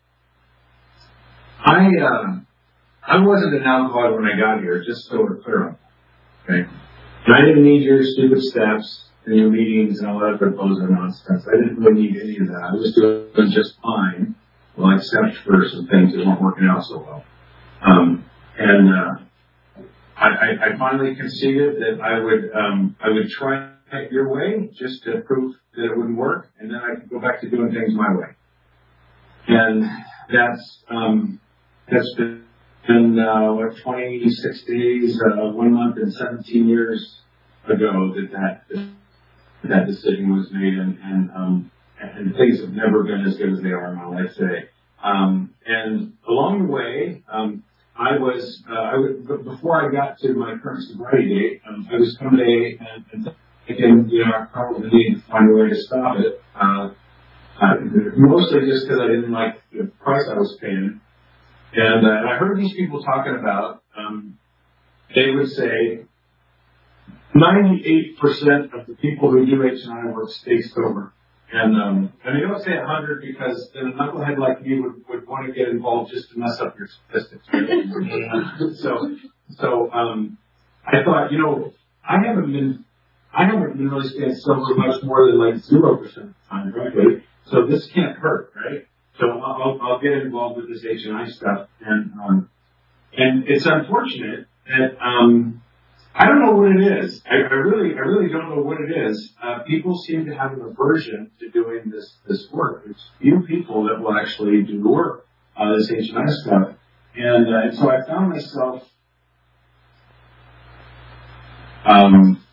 I uh, I wasn't an alcoholic when I got here, just so we're clear on that. Okay. And I didn't need your stupid steps and your meetings and all that proposal nonsense. I didn't really need any of that. I was doing just fine. Well, except for some things that weren't working out so well. Um, and uh, I, I, I finally conceded that I would um, I would try it your way just to prove that it wouldn't work, and then I could go back to doing things my way. And that's um, that's been, been uh, what twenty-six days, uh, one month, and seventeen years ago that that that decision was made, and and, um, and things have never been as good as they are now, I'd say. Um, and along the way, um, I was uh, I would, before I got to my current sobriety date, um, I was coming to A and, and thinking, you know, I probably need to find a way to stop it. Uh, uh, mostly just because I didn't like the price I was paying. And, uh, and I heard these people talking about, um, they would say, ninety-eight percent of the people who do H and I work stay sober. And, um, and they don't say one hundred because then a knucklehead like me would, would want to get involved just to mess up your statistics. so, so, um, I thought, you know, I haven't been, I haven't been really staying sober much more than like zero percent of the time, right? So this can't hurt, right? So I'll, I'll get involved with this H and I stuff. And, um, and it's unfortunate that, um, I don't know what it is. I, I really, I really don't know what it is. Uh, people seem to have an aversion to doing this, this work. There's few people that will actually do the work, uh, this H and I stuff. And, uh, and so I found myself, um,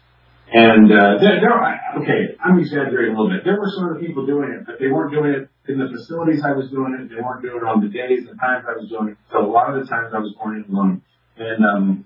And uh, there, there were, okay, I'm exaggerating a little bit. There were sort of people doing it, but they weren't doing it in the facilities I was doing it. They weren't doing it on the days and times I was doing it. So a lot of the times I was going in alone. And um,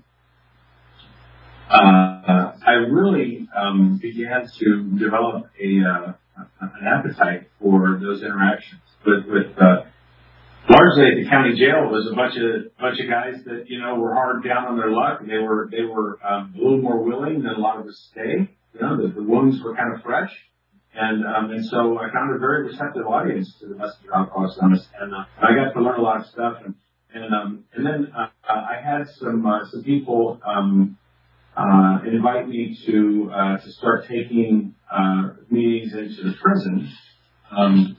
uh, I really um, began to develop a uh, an appetite for those interactions with, with uh, largely at the county jail. Was a bunch of bunch of guys that you know were hard down on their luck. They were they were um, a little more willing than a lot of us stay. You know, the, the wounds were kind of fresh, and um, and so I found a very receptive audience to the message of Alcoholics Anonymous, and uh, I got to learn a lot of stuff. And and um, and then uh, I had some uh, some people um, uh, invite me to uh, to start taking uh, meetings into the prison. Um,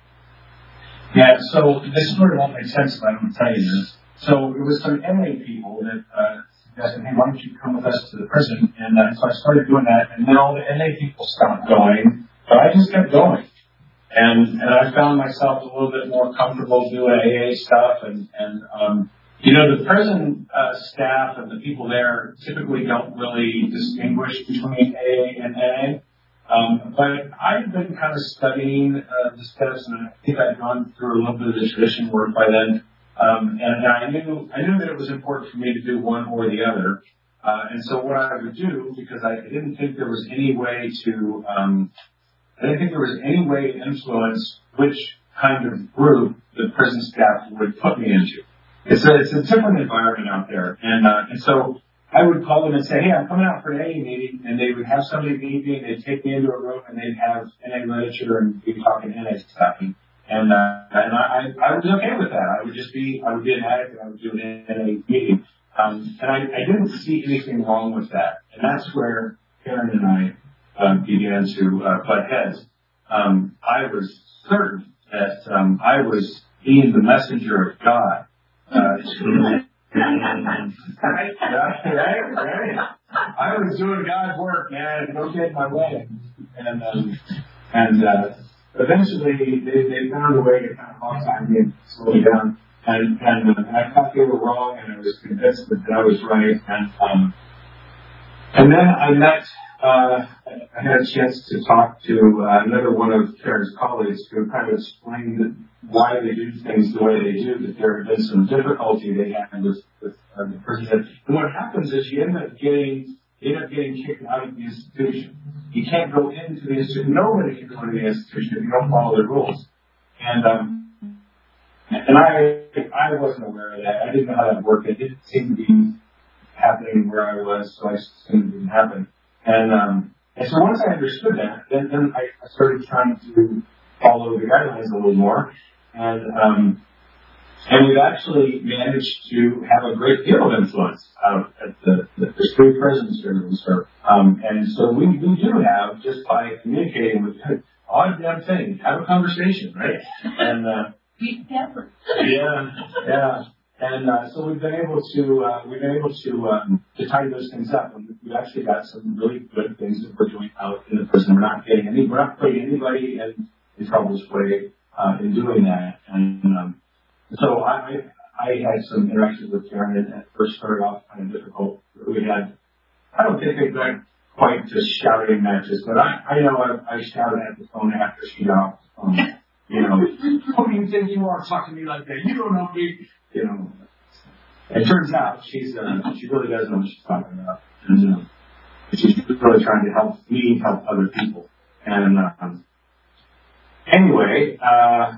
Yeah, so this story won't make sense if I don't tell you this. So it was some N A people that uh, suggested, hey, why don't you come with us to the prison? And uh, so I started doing that, and then all the N A people stopped going, but I just kept going. And and I found myself a little bit more comfortable doing A A stuff, and, and um, you know, the prison uh, staff and the people there typically don't really distinguish between A A and N A. Um, but I've been kind of studying uh, the steps, and I think I'd gone through a little bit of the tradition work by then. Um, and, and I knew I knew that it was important for me to do one or the other. Uh, and so what I would do, because I didn't think there was any way to, um, I didn't think there was any way to influence which kind of group the prison staff would put me into. It's a it's a different environment out there, and uh, and so. I would call them and say, hey, I'm coming out for an A A meeting, and they would have somebody meet me, and they'd take me into a room, and they'd have N A literature, and be talking N A stuff. And, and, uh, and I, I would be okay with that. I would just be, I would be an addict, and I would do an N A meeting. Um, and I, I didn't see anything wrong with that. And that's where Karen and I um, began to uh, butt heads. Um, I was certain that um, I was being the messenger of God uh, to right, right, right. I was doing God's work, man. Don't get in my way. And um, and uh, eventually, they, they found a way to kind of hog me and slow me down. And and, uh, and I thought they were wrong, and I was convinced that I was right. And um, and then I met. Uh, I had a chance to talk to uh, another one of Karen's colleagues who kind of explained why they do things the way they do, that there had been some difficulty they had with, with uh, the person. And what happens is you end up getting, you end up getting kicked out of the institution. You can't go into the institution. Nobody can go into the institution if you don't follow the rules. And um, and I I wasn't aware of that. I didn't know how that worked. It didn't seem to be happening where I was, so I assumed it didn't happen. And um, and so once I understood that, then, then I, I started trying to follow the guidelines a little more, and um, and we've actually managed to have a great deal of influence out at the, the there's three prisons here that we serve, um, and so we, we do have, just by communicating with odd damn thing, have a conversation, right? And uh, yeah, yeah. And uh, so we've been able to uh, we've been able to um, to tidy those things up, and we've actually got some really good things that we're doing out in the prison. We're not getting any, we're not putting anybody in, in troubles way uh, in doing that. And um, so I I had some interactions with Karen, and at first started off kind of difficult. We had I don't think it got quite to shouting matches, but I I know I, I shouted at the phone after she got off the phone. You know, who do you think you are talking to me like that? You don't know me. You know, it turns out she's uh, she really does know what she's talking about, and uh, she's really trying to help me help other people. And um, anyway, uh,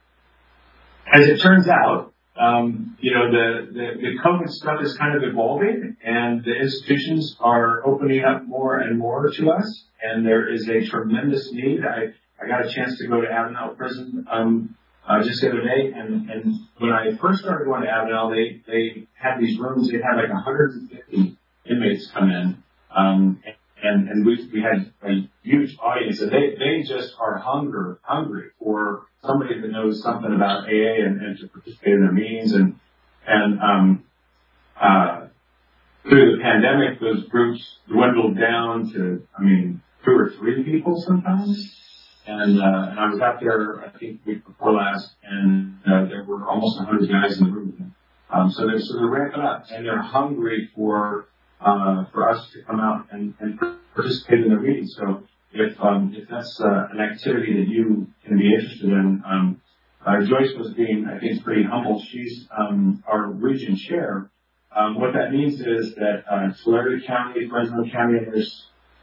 as it turns out, um, you know, the, the the COVID stuff is kind of evolving, and the institutions are opening up more and more to us, and there is a tremendous need. I I got a chance to go to Avenel Prison. Um, Uh, just the other day, and, and when I first started going to Avenel, they, they had these rooms, they had like one hundred fifty inmates come in, um, and, and we, we had a huge audience, and they, they just are hunger, hungry for somebody that knows something about A A and, and to participate in their meetings, and, and, um, uh, through the pandemic, those groups dwindled down to, I mean, two or three people sometimes. And, uh, and I was out there, I think, the week before last, and uh, there were almost one hundred guys in the room. Um, so they're, so they're ramping up, and they're hungry for uh, for us to come out and, and participate in the meeting. So if um, if that's uh, an activity that you can be interested in, um, uh, Joyce was being, I think, pretty humble. She's um, our region chair. Um, what that means is that uh, Tulare County, Fresno County, and there's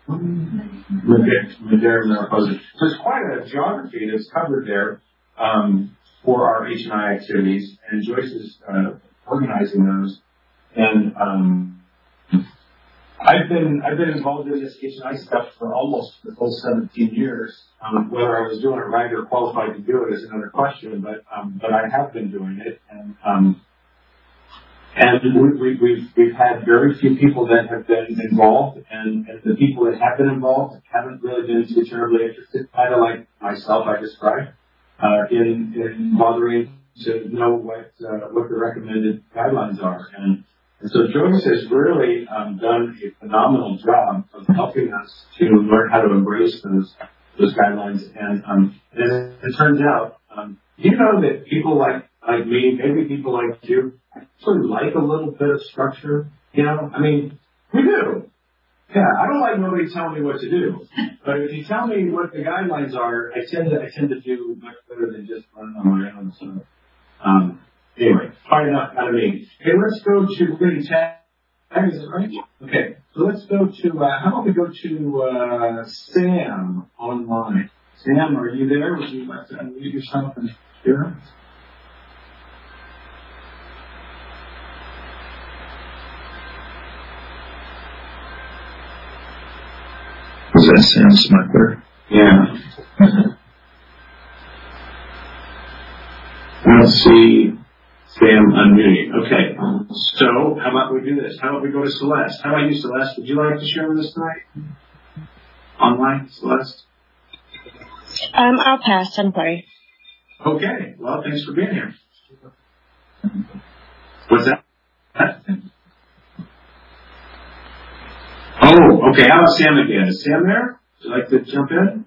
Madera, Mariposa. So it's quite a geography that's covered there um, for our H and I activities, and Joyce is uh, organizing those. And um, I've been I've been involved in this H and I stuff for almost the full seventeen years. Um, whether I was doing it right or qualified to do it is another question, but um, but I have been doing it, and um, and we, we, we've we've had very few people that have been involved, and, and the people that have been involved haven't really been too terribly interested, kind of like myself I described, uh, in, in bothering to know what uh, what the recommended guidelines are. And And so Joyce has really um, done a phenomenal job of helping us to learn how to embrace those those guidelines. And, um, and it turns out, um, you know that people like like me, maybe people like you, actually like a little bit of structure. You know, I mean, we do. Yeah, I don't like nobody telling me what to do. But if you tell me what the guidelines are, I tend to I tend to do much better than just running on my own. So. Um, Anyway, fine enough out of me. Okay, let's go to, we're going to tag, is it right? Okay, so let's go to, uh, how about we go to uh, Sam online. Sam, are you there? Would you like to unmute yourself and share? Was that Sam Smuckler? Yeah. Let's see. Sam unmuting. Okay. So, how about we do this? How about we go to Celeste? How about you, Celeste? Would you like to share with us tonight? Online, Celeste? Um, I'll pass. I'm sorry. Okay. Well, thanks for being here. What's that? Oh, okay. How about Sam again? Is Sam there? Would you like to jump in?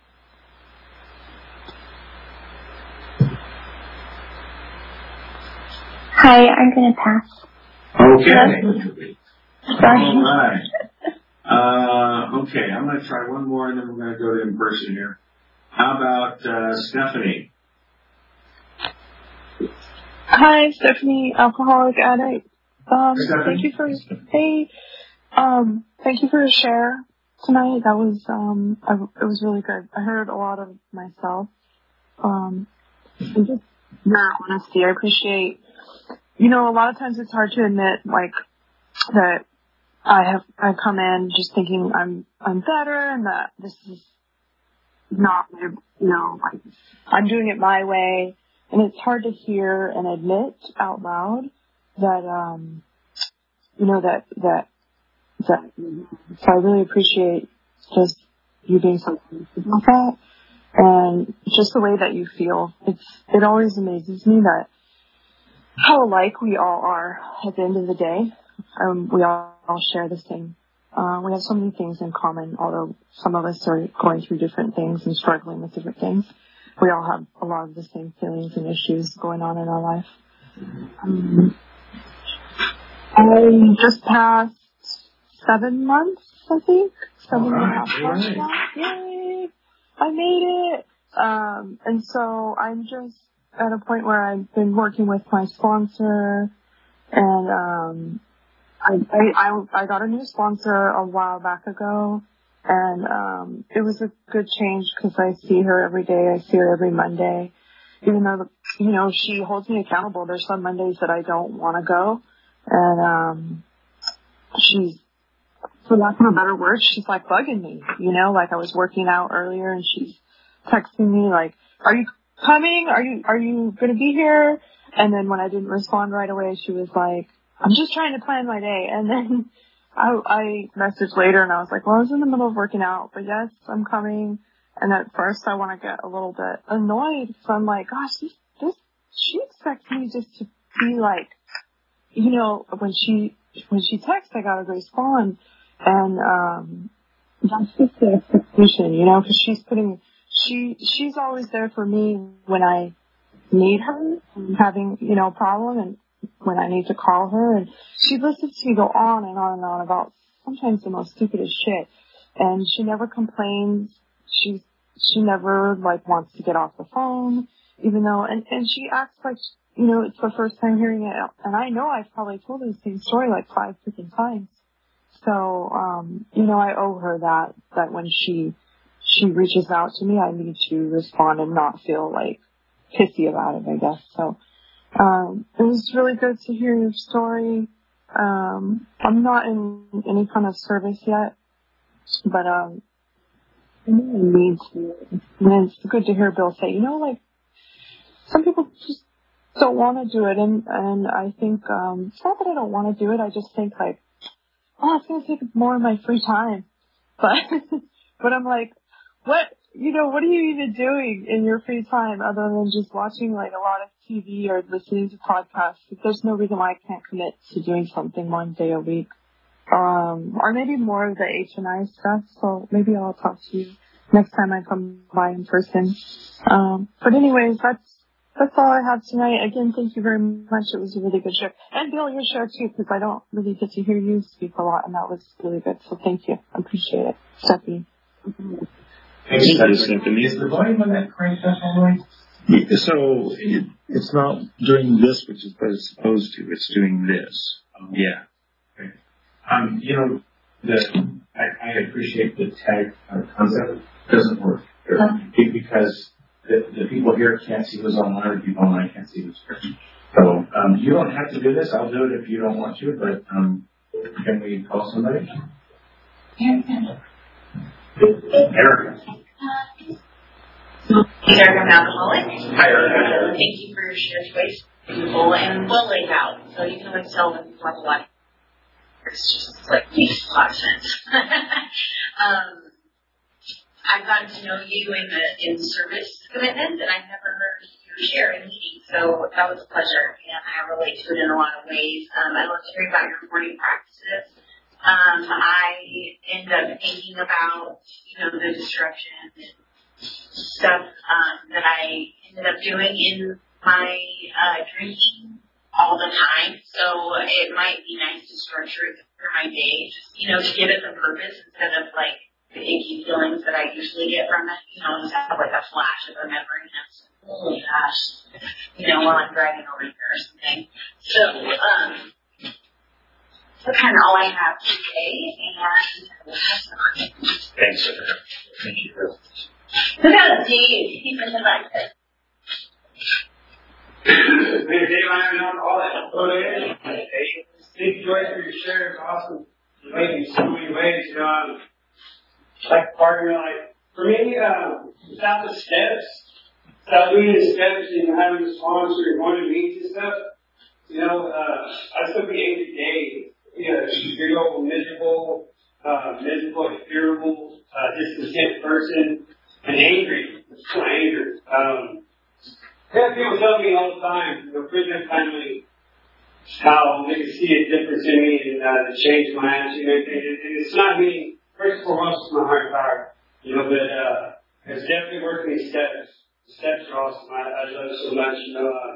Hi, I'm going to pass. Okay. Sorry. All right. Uh, okay, I'm going to try one more, and then we're going to go to in person here. How about uh, Stephanie? Hi, Stephanie, alcoholic addict. Um, Stephanie? thank you for hey, um, thank you for your share tonight. That was um, I, it was really good. I heard a lot of myself. Um, and just your honesty. I appreciate. You know, a lot of times it's hard to admit, like, that I have, I come in just thinking I'm, I'm better and that this is not, you know, like, I'm doing it my way. And it's hard to hear and admit out loud that, um, you know, that, that, that, so I really appreciate just you being so honest about that and just the way that you feel. It's, it always amazes me that how alike we all are at the end of the day. Um, we all, all share the same. Uh, we have so many things in common, although some of us are going through different things and struggling with different things. We all have a lot of the same feelings and issues going on in our life. Um, I just passed seven months, I think. Seven and a half months now. Yay! I made it! Um, and so I'm just at a point where I've been working with my sponsor, and um, I, I I I got a new sponsor a while back ago, and um, it was a good change because I see her every day. I see her every Monday, even though the, you know she holds me accountable. There's some Mondays that I don't want to go, and um, she's, for lack of a better word, she's like bugging me. You know, like I was working out earlier, and she's texting me like, "Are you coming? Are you, are you going to be here?" And then when I didn't respond right away, she was like, "I'm just trying to plan my day." And then I, I messaged later and I was like, well, I was in the middle of working out, but yes, I'm coming. And at first I want to get a little bit annoyed. So I'm like, gosh, this, this, she expects me just to be like, you know, when she, when she texts, I gotta respond. And, um, that's just the expectation, you know, cause she's putting, She, she's always there for me when I need her, having, you know, a problem, and when I need to call her. And she listens to me go on and on and on about sometimes the most stupidest shit. And she never complains. She, she never, like, wants to get off the phone, even though, and, and she acts like, you know, it's the first time hearing it. And I know I've probably told her the same story like five freaking times. So, um, you know, I owe her that, that when she, she reaches out to me, I need to respond and not feel like pissy about it, I guess. So, um, it was really good to hear your story. Um, I'm not in any kind of service yet, but, um, I need to, and it's good to hear Bill say, you know, like, some people just don't want to do it. And, and I think, um, it's not that I don't want to do it. I just think like, oh, it's going to take more of my free time. But, but I'm like, what, you know, what are you even doing in your free time other than just watching like a lot of T V or listening to podcasts? There's no reason why I can't commit to doing something one day a week. Um, or maybe more of the H and I stuff. So maybe I'll talk to you next time I come by in person. Um, but anyways, that's, that's all I have tonight. Again, thank you very much. It was a really good show. And Bill, your show too, because I don't really get to hear you speak a lot, and that was really good. So thank you. I appreciate it. Stephanie. Thank you, Stephanie. Is the volume on that cranked up all right? So it, it's not doing this, which is what it's supposed to. It's doing this. Um, yeah. Okay. Um, you know, the I, I appreciate the tag uh, concept. It doesn't work Huh? because the, the people here can't see who's online, the people online can't see who's here. So um, you don't have to do this. I'll do it if you don't want to, but um, can we call somebody? Erica. Erica. Erica, I'm alcoholic. Hi, Erica. Thank you for your share choice. Beautiful and well laid out. So you can always tell when people have a lot. It's just like makes a lot of sense. um, I've gotten to know you in the in service commitment, and I've never heard your share in meetings, so that was a pleasure, and I relate to it in a lot of ways. Um, I love to hear about your morning practices. Um, I end up thinking about, you know, the destruction and stuff um, that I ended up doing in my uh, drinking all the time. So it might be nice to structure it for my day, just, you know, to give it some purpose instead of like the icky feelings that I usually get from it. You know, just have like a flash of a memory and it's like, oh my gosh, you know, while I'm driving over here or something. So, um, that's kind of all I have today, and we'll pass it on. Thanks, Erica. Thank you. What about Dave? He's been like this. Hey, Dave, I'm an alcoholic. Oh, yeah. Hey, thank you, Joyce, for your share. It's awesome. You made me so many ways. You know, um, like partner, like, for me, um, without the steps, without doing the steps and having the sponsor and going to meet and stuff, you know, uh, I'd still be every day, you know, feel miserable, uh, miserable, irritable, uh, discontent person, and angry. So angry. Um, yeah, people tell me all the time, you know, prison family, how they can see a difference in me and, uh, to change my attitude and everything. And it's not me, first and foremost, it's my heart power. You know, but, uh, it's definitely working these steps. The steps are awesome. I, I love it so much, you know, um,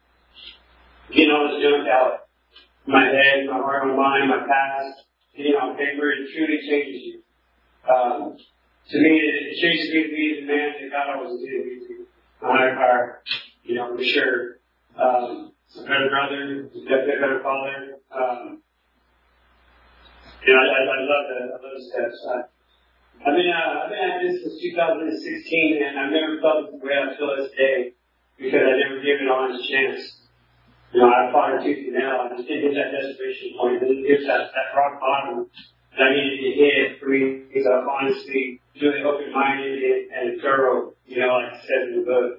getting all this junk out. My head, my heart, my mind, my past, getting on paper, it truly changes you. Um, to me, it, it changes me to be the man that God always intended me to be. My higher power, you know, for sure. Um, a better brother, definitely a better father. Um, you know, I, I, I love the, I love the steps. I, I've been, uh, I've been at this since two thousand sixteen, and I've never felt the way I feel this day because I never gave it an honest chance. You know, I fought a tooth and nail. I just didn't hit that desperation point. I didn't hit that, that rock bottom that I needed to hit for me to honestly, really open-minded and, and thorough, you know, like it says in the book.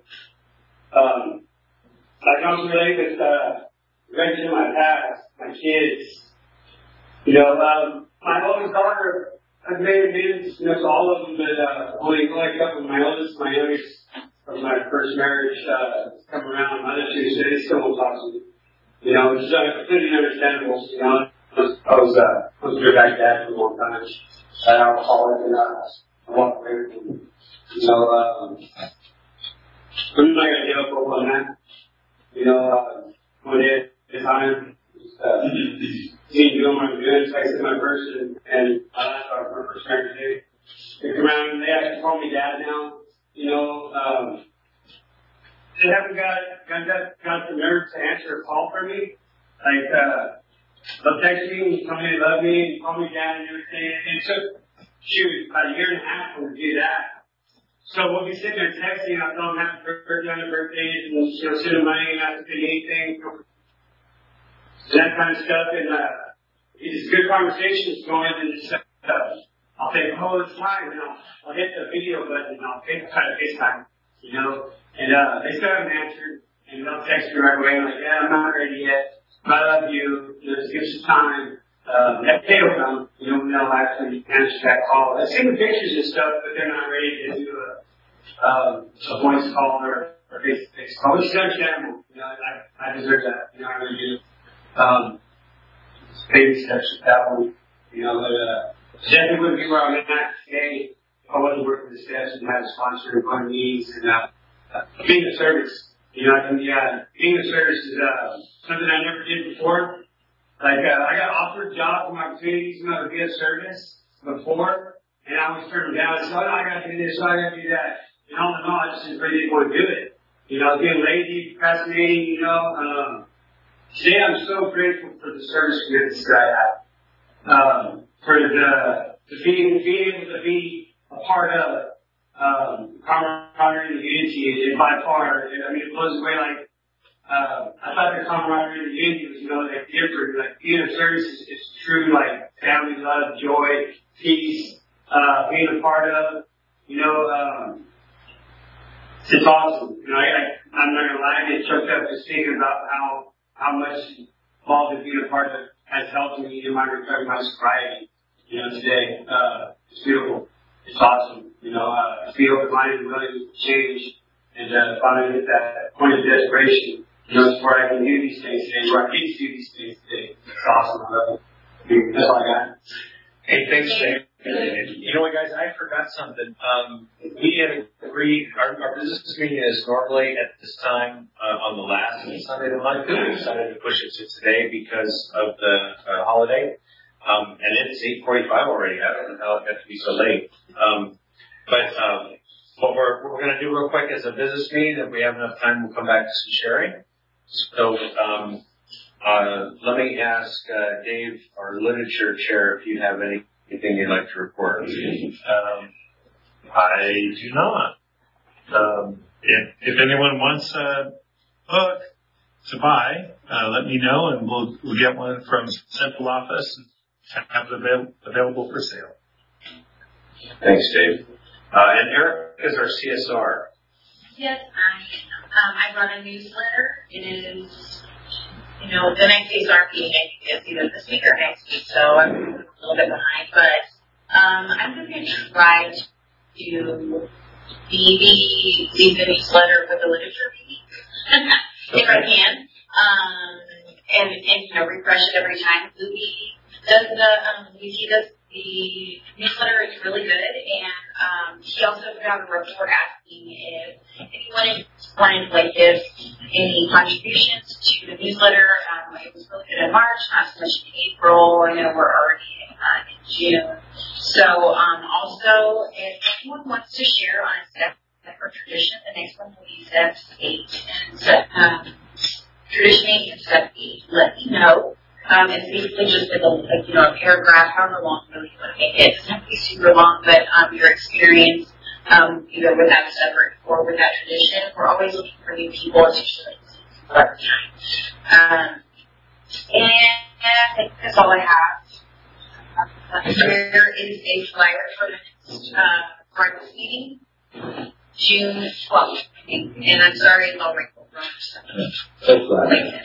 Um, I can also relate with, uh, mentioning my past, my kids. You know, um, my oldest daughter, I've made amends, you know, to all of them, but, uh, only, only a couple of my oldest, my youngest, from my first marriage, uh, come around. My other two, so they still won't talk to me. You know, which is uh, completely understandable. You know, I was, I was, uh, I was your guy's dad for a long time. An alcoholic, and, uh, I walked away from him. You know, um, I'm not gonna give up on that. You know, uh, when it, time. Uh, seeing you my good, texting my person, and I last our first parent today. They come around and they actually call me dad now. You know, um, they haven't got, got, got, got the nerve to answer a call for me. Like, uh, they'll text me and tell me they love me and call me dad and everything. And it took, shoot, about a year and a half for them to do that. So we'll be sitting there texting, I'll tell them happy birthday on their birthdays, and you know, send them money, not to pay anything. That kind of stuff, and uh, it's good conversations going, and it's, uh, I'll say, oh, it's fine, and I'll, I'll hit the video button, and I'll take, try to FaceTime, you know, and uh, they still haven't answered, and they'll text me right away, like, yeah, I'm not ready yet, but I love you, you know, just give us some time. Um, that day will come, you know, when they'll actually answer that call. I've seen the pictures and stuff, but they're not ready to do a, um, a voice call or a face-to-face call, which is understandable, you know, I, I deserve that, you know, I really do. Um, baby steps with that one, you know, but, uh, definitely wouldn't be where I'm at today if I wasn't working the steps and had a sponsor in front of me, and, uh, uh, being of service, you know, I can, yeah, being of service is, uh, something I never did before. Like, uh, I got offered jobs and opportunities when I would be of service before, and I always turned them down. I said, oh, no, I gotta do this, oh, I gotta do that. And all in all, I just really didn't want to do it. You know, I was getting lazy, procrastinating, you know, um, today, I'm so grateful for the service commitments that I have. Um, for the, the being, being able to be a part of, um, camaraderie and unity, and by far, I mean, it blows away like, uh, I thought the camaraderie and unity was, you know, like different. Like, being of service is, is true, like, family love, joy, peace, uh, being a part of, you know, um, it's awesome. You know, I, I, I'm not gonna lie, I get choked up just thinking about how, how much involved in being a part of has helped me in my recovery, my sobriety, you know, today. Uh, it's beautiful. It's awesome. You know, uh, to be open-minded and willing to change and, uh, finally hit that point of desperation. You know, it's where I can do these things today, where I need to do these things today. It's awesome. I love it. That's all I got. Hey, thanks, Shane. You know what, guys? I forgot something. Um, we had agreed, our, our business meeting is normally at this time uh, on the last Sunday of the month. We decided to push it to today because of the uh, holiday. Um, and it's eight forty-five already. I don't know how it got to be so late. Um, but um, what we're, what we're going to do real quick is a business meeting. If we have enough time, we'll come back to some sharing. So um, uh, let me ask uh, Dave, our literature chair, if you have any. Anything you'd like to report? Um, I do not. Um, if, if anyone wants a book to buy, uh, let me know, and we'll, we'll get one from central office and have it avail- available for sale. Thanks, Dave. Uh, and Eric is our C S R. Yes, I um, I run a newsletter. It is, you know, the next day's R P, I think is either this week or next week, so I'm a little bit behind, but um, I'm going to try to be the, be the newsletter for the literature week, if I can, um, and, and, you know, refresh it every time. Lucy does the, um, Lucy does the newsletter is really good, and um, she also put out a report asking if anyone wanted to like give any contributions to the newsletter. Um, it was really good in March, not so much in April. I know we're already uh, in June. So um, also, if anyone wants to share on a step or tradition, the next one will be step eight. And so, um, tradition eight and step eight. Let me know. Um, it's basically just like a, like, you know, a paragraph, however long you really want to make it. It doesn't have to be super long, but um, your experience, um, either with that separate or with that tradition. We're always looking for new people. It's usually like every time. Um, and I think that's all I have. Uh, there is a flyer for the next uh, breakfast meeting, June twelfth, I think. And I'm sorry, it's all wrinkled wrong or something. So glad.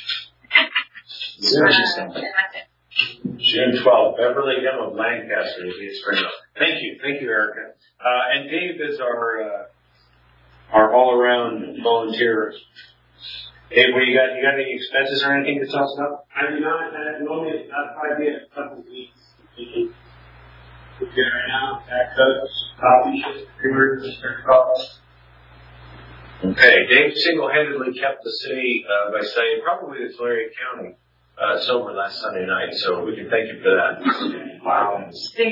June twelfth, Beverly Hill of Lancaster will be a spring up. Thank you. Thank you, Erica. Uh, and Dave is our, uh, our all-around volunteer. Dave, what you got? You got any expenses or anything to tell us about? I do not. At the moment, I'll probably be a couple of weeks. We're right now. Back coats, coffee, creamer, coffee. Okay, Dave single-handedly kept the city uh, by saying probably the Tulare County uh, sober last Sunday night, so we can thank you for that. Wow.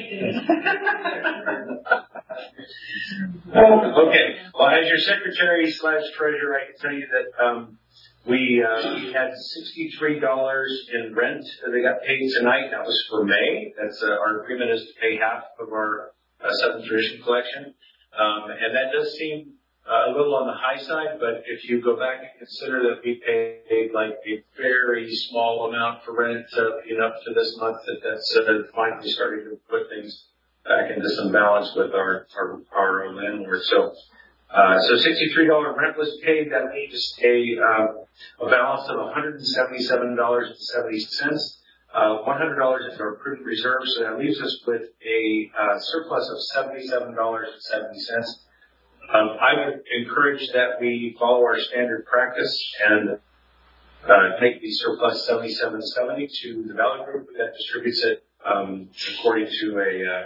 Okay, well, as your secretary slash treasurer, I can tell you that um, we uh, we had sixty-three dollars in rent that they got paid tonight. That was for May. That's uh, our agreement is to pay half of our uh, Seventh Tradition collection, um, and that does seem Uh, a little on the high side, but if you go back and consider that we paid like a very small amount for rent uh, enough to this month, that that's uh, finally starting to put things back into some balance with our our, our landlord. So, uh, so sixty-three dollars rent was paid. That leaves a uh, a balance of one hundred seventy-seven dollars and seventy cents. Uh, one hundred dollars is our approved reserve, so that leaves us with a uh, surplus of seventy-seven dollars and seventy cents. Um, I would encourage that we follow our standard practice and uh, take the surplus seventy-seven seventy to the Valley Group that distributes it um, according to a uh,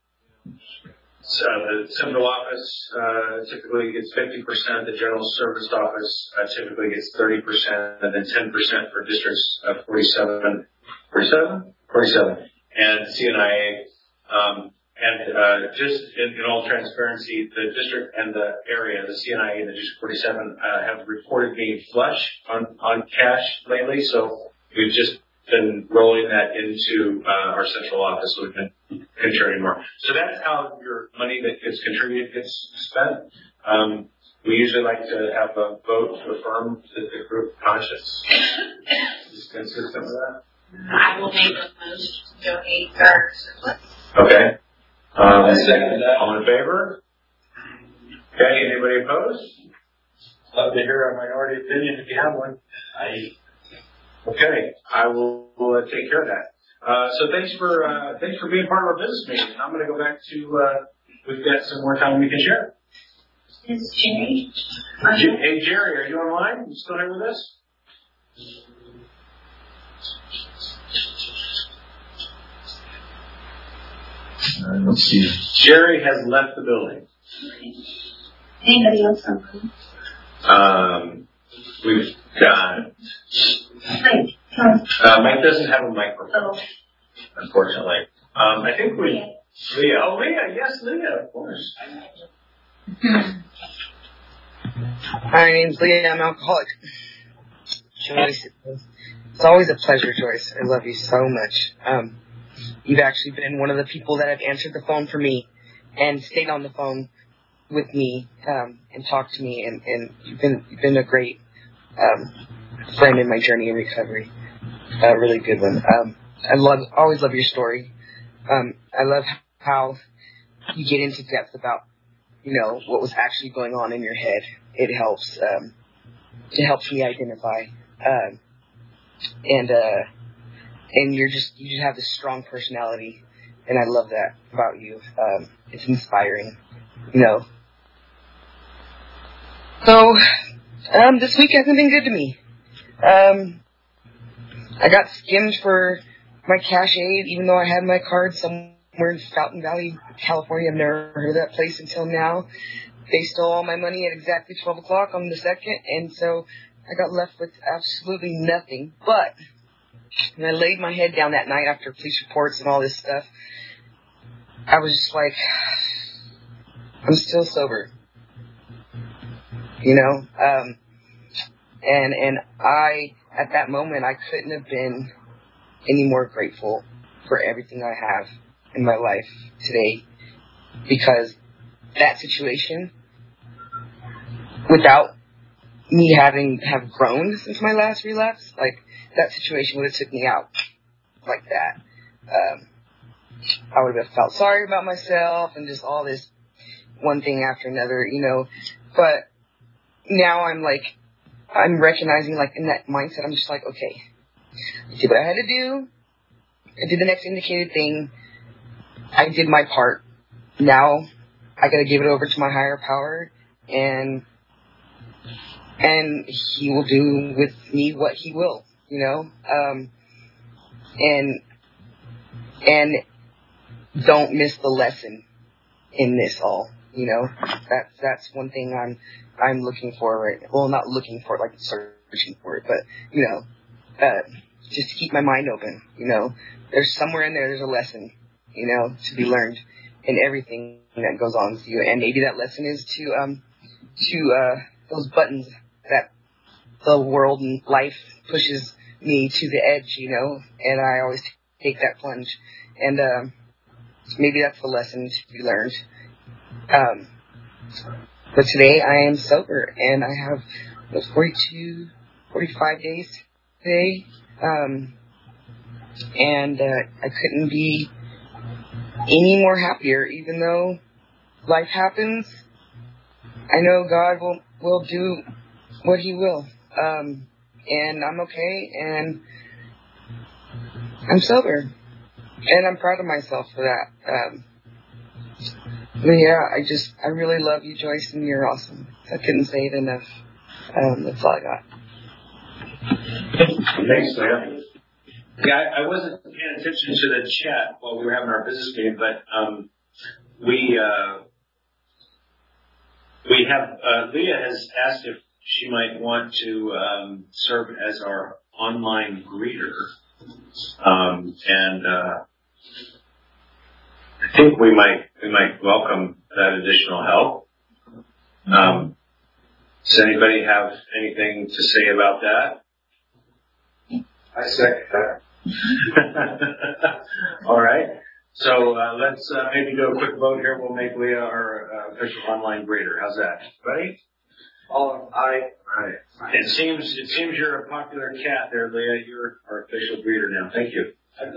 so the central office uh, typically gets fifty percent, the general service office uh, typically gets thirty percent, and then ten percent for districts uh, forty-seven, forty-seven, forty-seven, and C N I A. Um, And uh, just in, in all transparency, the district and the area, the C N I A and the District forty-seven, uh, have reported being flush on, on cash lately. So we've just been rolling that into uh, our central office. So we've been contributing more. So that's how your money that gets contributed gets spent. Um, we usually like to have a vote to affirm that the group conscious is consistent with that. I will make a motion to donate our surplus. Okay. Um, second that. All in favor? Okay, anybody opposed? Love to hear a minority opinion if you have one. I. Okay, I will, will uh, take care of that. Uh, so thanks for uh, thanks for being part of our business meeting. I'm going to go back to uh, we've got some more time we can share. Is Jerry? J- hey Jerry, are you online? You still here with us? Uh, let's see. Jerry has left the building. Anybody else online? Um, we've got. Mike. Uh, Mike doesn't have a microphone, Oh. unfortunately. Um, I think we. Leah. Oh, Leah. Yes, Leah. Of course. My name's Leah. I'm an alcoholic. Joyce, it's always a pleasure, Joyce. I love you so much. Um. You've actually been one of the people that have answered the phone for me and stayed on the phone with me um, and talked to me, and, and you've been you've been a great um, friend in my journey in recovery. A really good one. Um, I love always love your story. Um, I love how you get into depth about you know what was actually going on in your head. It helps. Um, it helps me identify um, and. Uh, And you're just, you just have this strong personality, and I love that about you. Um, it's inspiring, you know. So, um, this week hasn't been good to me. Um, I got skimmed for my cash aid, even though I had my card somewhere in Fountain Valley, California. I've never heard of that place until now. They stole all my money at exactly twelve o'clock on the second, and so I got left with absolutely nothing. But when I laid my head down that night after police reports and all this stuff, I was just like, I'm still sober. You know? Um, and, and I, at that moment, I couldn't have been any more grateful for everything I have in my life today, because that situation, without me having have grown since my last relapse, like, that situation would have took me out like that. Um, I would have felt sorry about myself and just all this one thing after another, you know. But now I'm like, I'm recognizing, like, in that mindset, I'm just like, okay, I did what I had to do. I did the next indicated thing. I did my part. Now I got to give it over to my higher power, and and he will do with me what he will. You know, um, and and don't miss the lesson in this all. You know, that's that's one thing I'm I'm looking for right now. Well, not looking for it, like searching for it, but you know, uh, just to keep my mind open. You know, there's somewhere in there there's a lesson, you know, to be learned in everything that goes on with you, and maybe that lesson is to um to uh those buttons that the world and life pushes me to the edge, you know, and I always take that plunge, and um, maybe that's the lesson to be learned. Um, but today I am sober, and I have those forty-two, forty-five days today, um, and uh, I couldn't be any more happier. Even though life happens, I know God will will do what He will, um, and I'm okay, and I'm sober, and I'm proud of myself for that. Um, But yeah, I just, I really love you, Joyce, and you're awesome. I couldn't say it enough. Um, that's all I got. Thanks, man. Yeah, I, I wasn't paying attention to the chat while we were having our business meeting, but um, we uh, we have uh, Leah has asked if she might want to um, serve as our online greeter, um, and. Uh, I think we might we might welcome that additional help. Um, does anybody have anything to say about that? I second that. All right. So uh, let's uh, maybe do a quick vote here. We'll make Leah our uh, official online greeter. How's that? Ready? All aye. Aye. It seems it seems you're a popular cat there, Leah. You're our official greeter now. Thank you.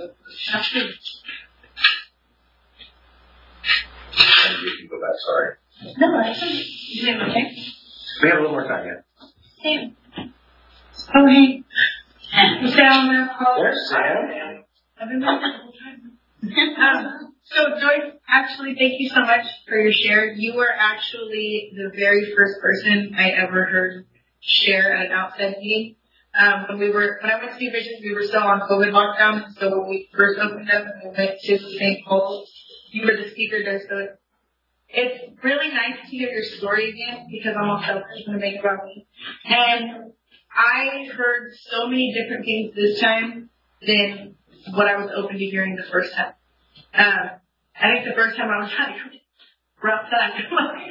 And you can go back, sorry. No, I think you did okay. We have a little more time yet. Sam. Oh, hey. Sam. There's Sam. I've been there the whole time. um, so, Joyce, actually, thank you so much for your share. You were actually the very first person I ever heard share at an outset meeting. Um, when we were, when I went to New Vision, we were still on COVID lockdown. So when we first opened up and we went to Saint Paul, you were the speaker there, so it's really nice to hear your story again because I'm also selfish going to make it about me. And I heard so many different things this time than what I was open to hearing the first time. Um, I think the first time I was like, we're outside.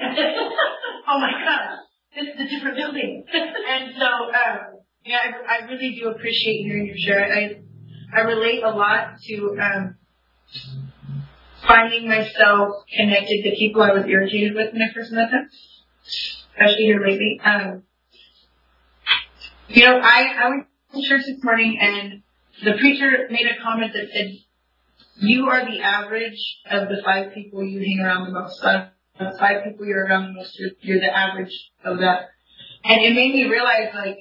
Oh my God, this is a different building. And so, um, yeah, I, I really do appreciate hearing your share. I, I relate a lot to, um, finding myself connected to people I was irritated with when I first met them, especially here lately. Um, you know, I, I went to church this morning and the preacher made a comment that said, you are the average of the five people you hang around the most. Uh, the five people you're around the most, you're, you're the average of that. And it made me realize, like,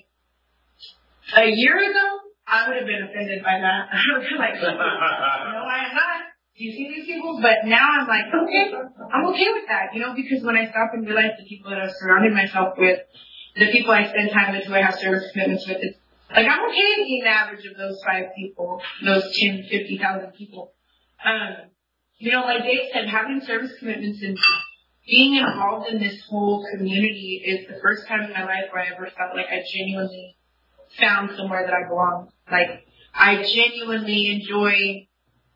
a year ago, I would have been offended by that. I would be like, no, I am not. You see these people? But now I'm like, okay, I'm okay with that, you know, because when I stop and realize the people that I've surrounded myself with, the people I spend time with, who I have service commitments with, it's like I'm okay being the average of those five people, those ten, fifty thousand people. Um, you know, like Dave said, having service commitments and being involved in this whole community is the first time in my life where I ever felt like I genuinely found somewhere that I belong. Like, I genuinely enjoy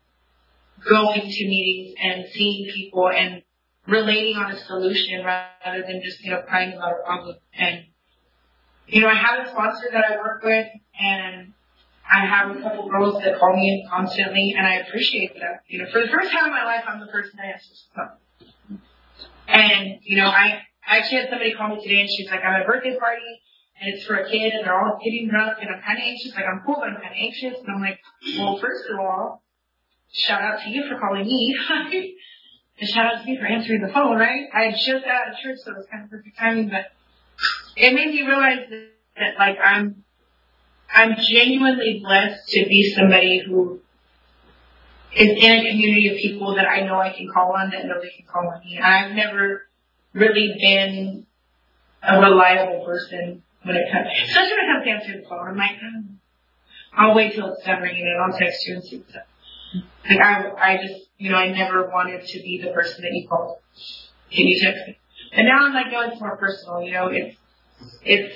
going to meetings and seeing people and relating on a solution rather than just, you know, crying about a problem. And, you know, I have a sponsor that I work with, and I have a couple girls that call me in constantly, and I appreciate that. You know, for the first time in my life, I'm the person that answers the phone. And, you know, I, I actually had somebody call me today, and she's like, I'm at a birthday party, and it's for a kid, and they're all getting drunk, and I'm kind of anxious. Like, I'm cool, but I'm kind of anxious. And I'm like, well, first of all, shout out to you for calling me. And shout out to you for answering the phone, right? I had just got out of church, so it was kind of perfect timing, but it made me realize that, that like, I'm, I'm genuinely blessed to be somebody who is in a community of people that I know I can call on, that know they can call on me. I've never really been a reliable person when it comes, especially when it comes to answering the phone. I'm like, oh, I'll wait till it's done ringing and I'll text you and see what's up. Like, I, I just, you know, I never wanted to be the person that you called. Can you text me? And now I'm like, no, it's more personal, you know, it's, it's,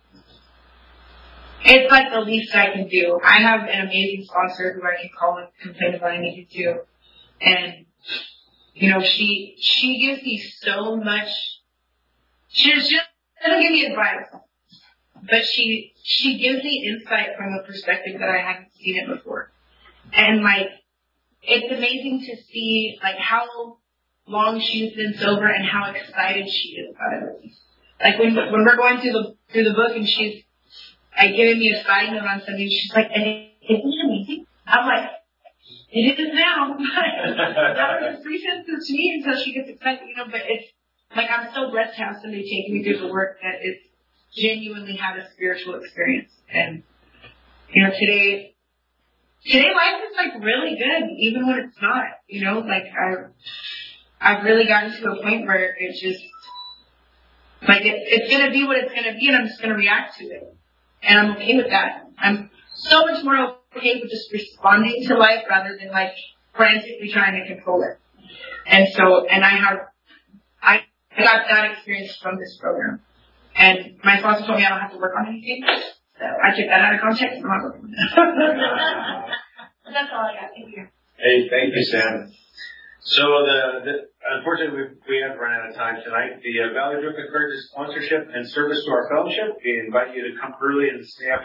it's like the least I can do. I have an amazing sponsor who I can call and complain about anything to. And, you know, she, she gives me so much, she just, she doesn't give me advice, but she, she gives me insight from a perspective that I haven't seen it before. And like, it's amazing to see like how long she's been sober and how excited she is about it. Like when, when we're going through the, through the book and she's, like giving me a side note on something, she's like, hey, isn't it amazing? I'm like, it is now. That was three sentences to me until she gets excited, you know, but it's like I'm so blessed to have somebody take me through the work that is genuinely had a spiritual experience. And, you know, today, today life is like really good, even when it's not, you know, like I, I've really gotten to a point where it's just, like it, it's going to be what it's going to be and I'm just going to react to it. And I'm okay with that. I'm so much more okay with just responding to life rather than like frantically trying to control it. And so, and I have, I got that experience from this program. And my sponsor told me I don't have to work on anything. So I took that out of context. I'm not working on that. That's all I got. Thank you. Hey, thank you, Sam. So the, the unfortunately we, we have run out of time tonight. The uh, Valley Brook encourages sponsorship and service to our fellowship. We invite you to come early and stay after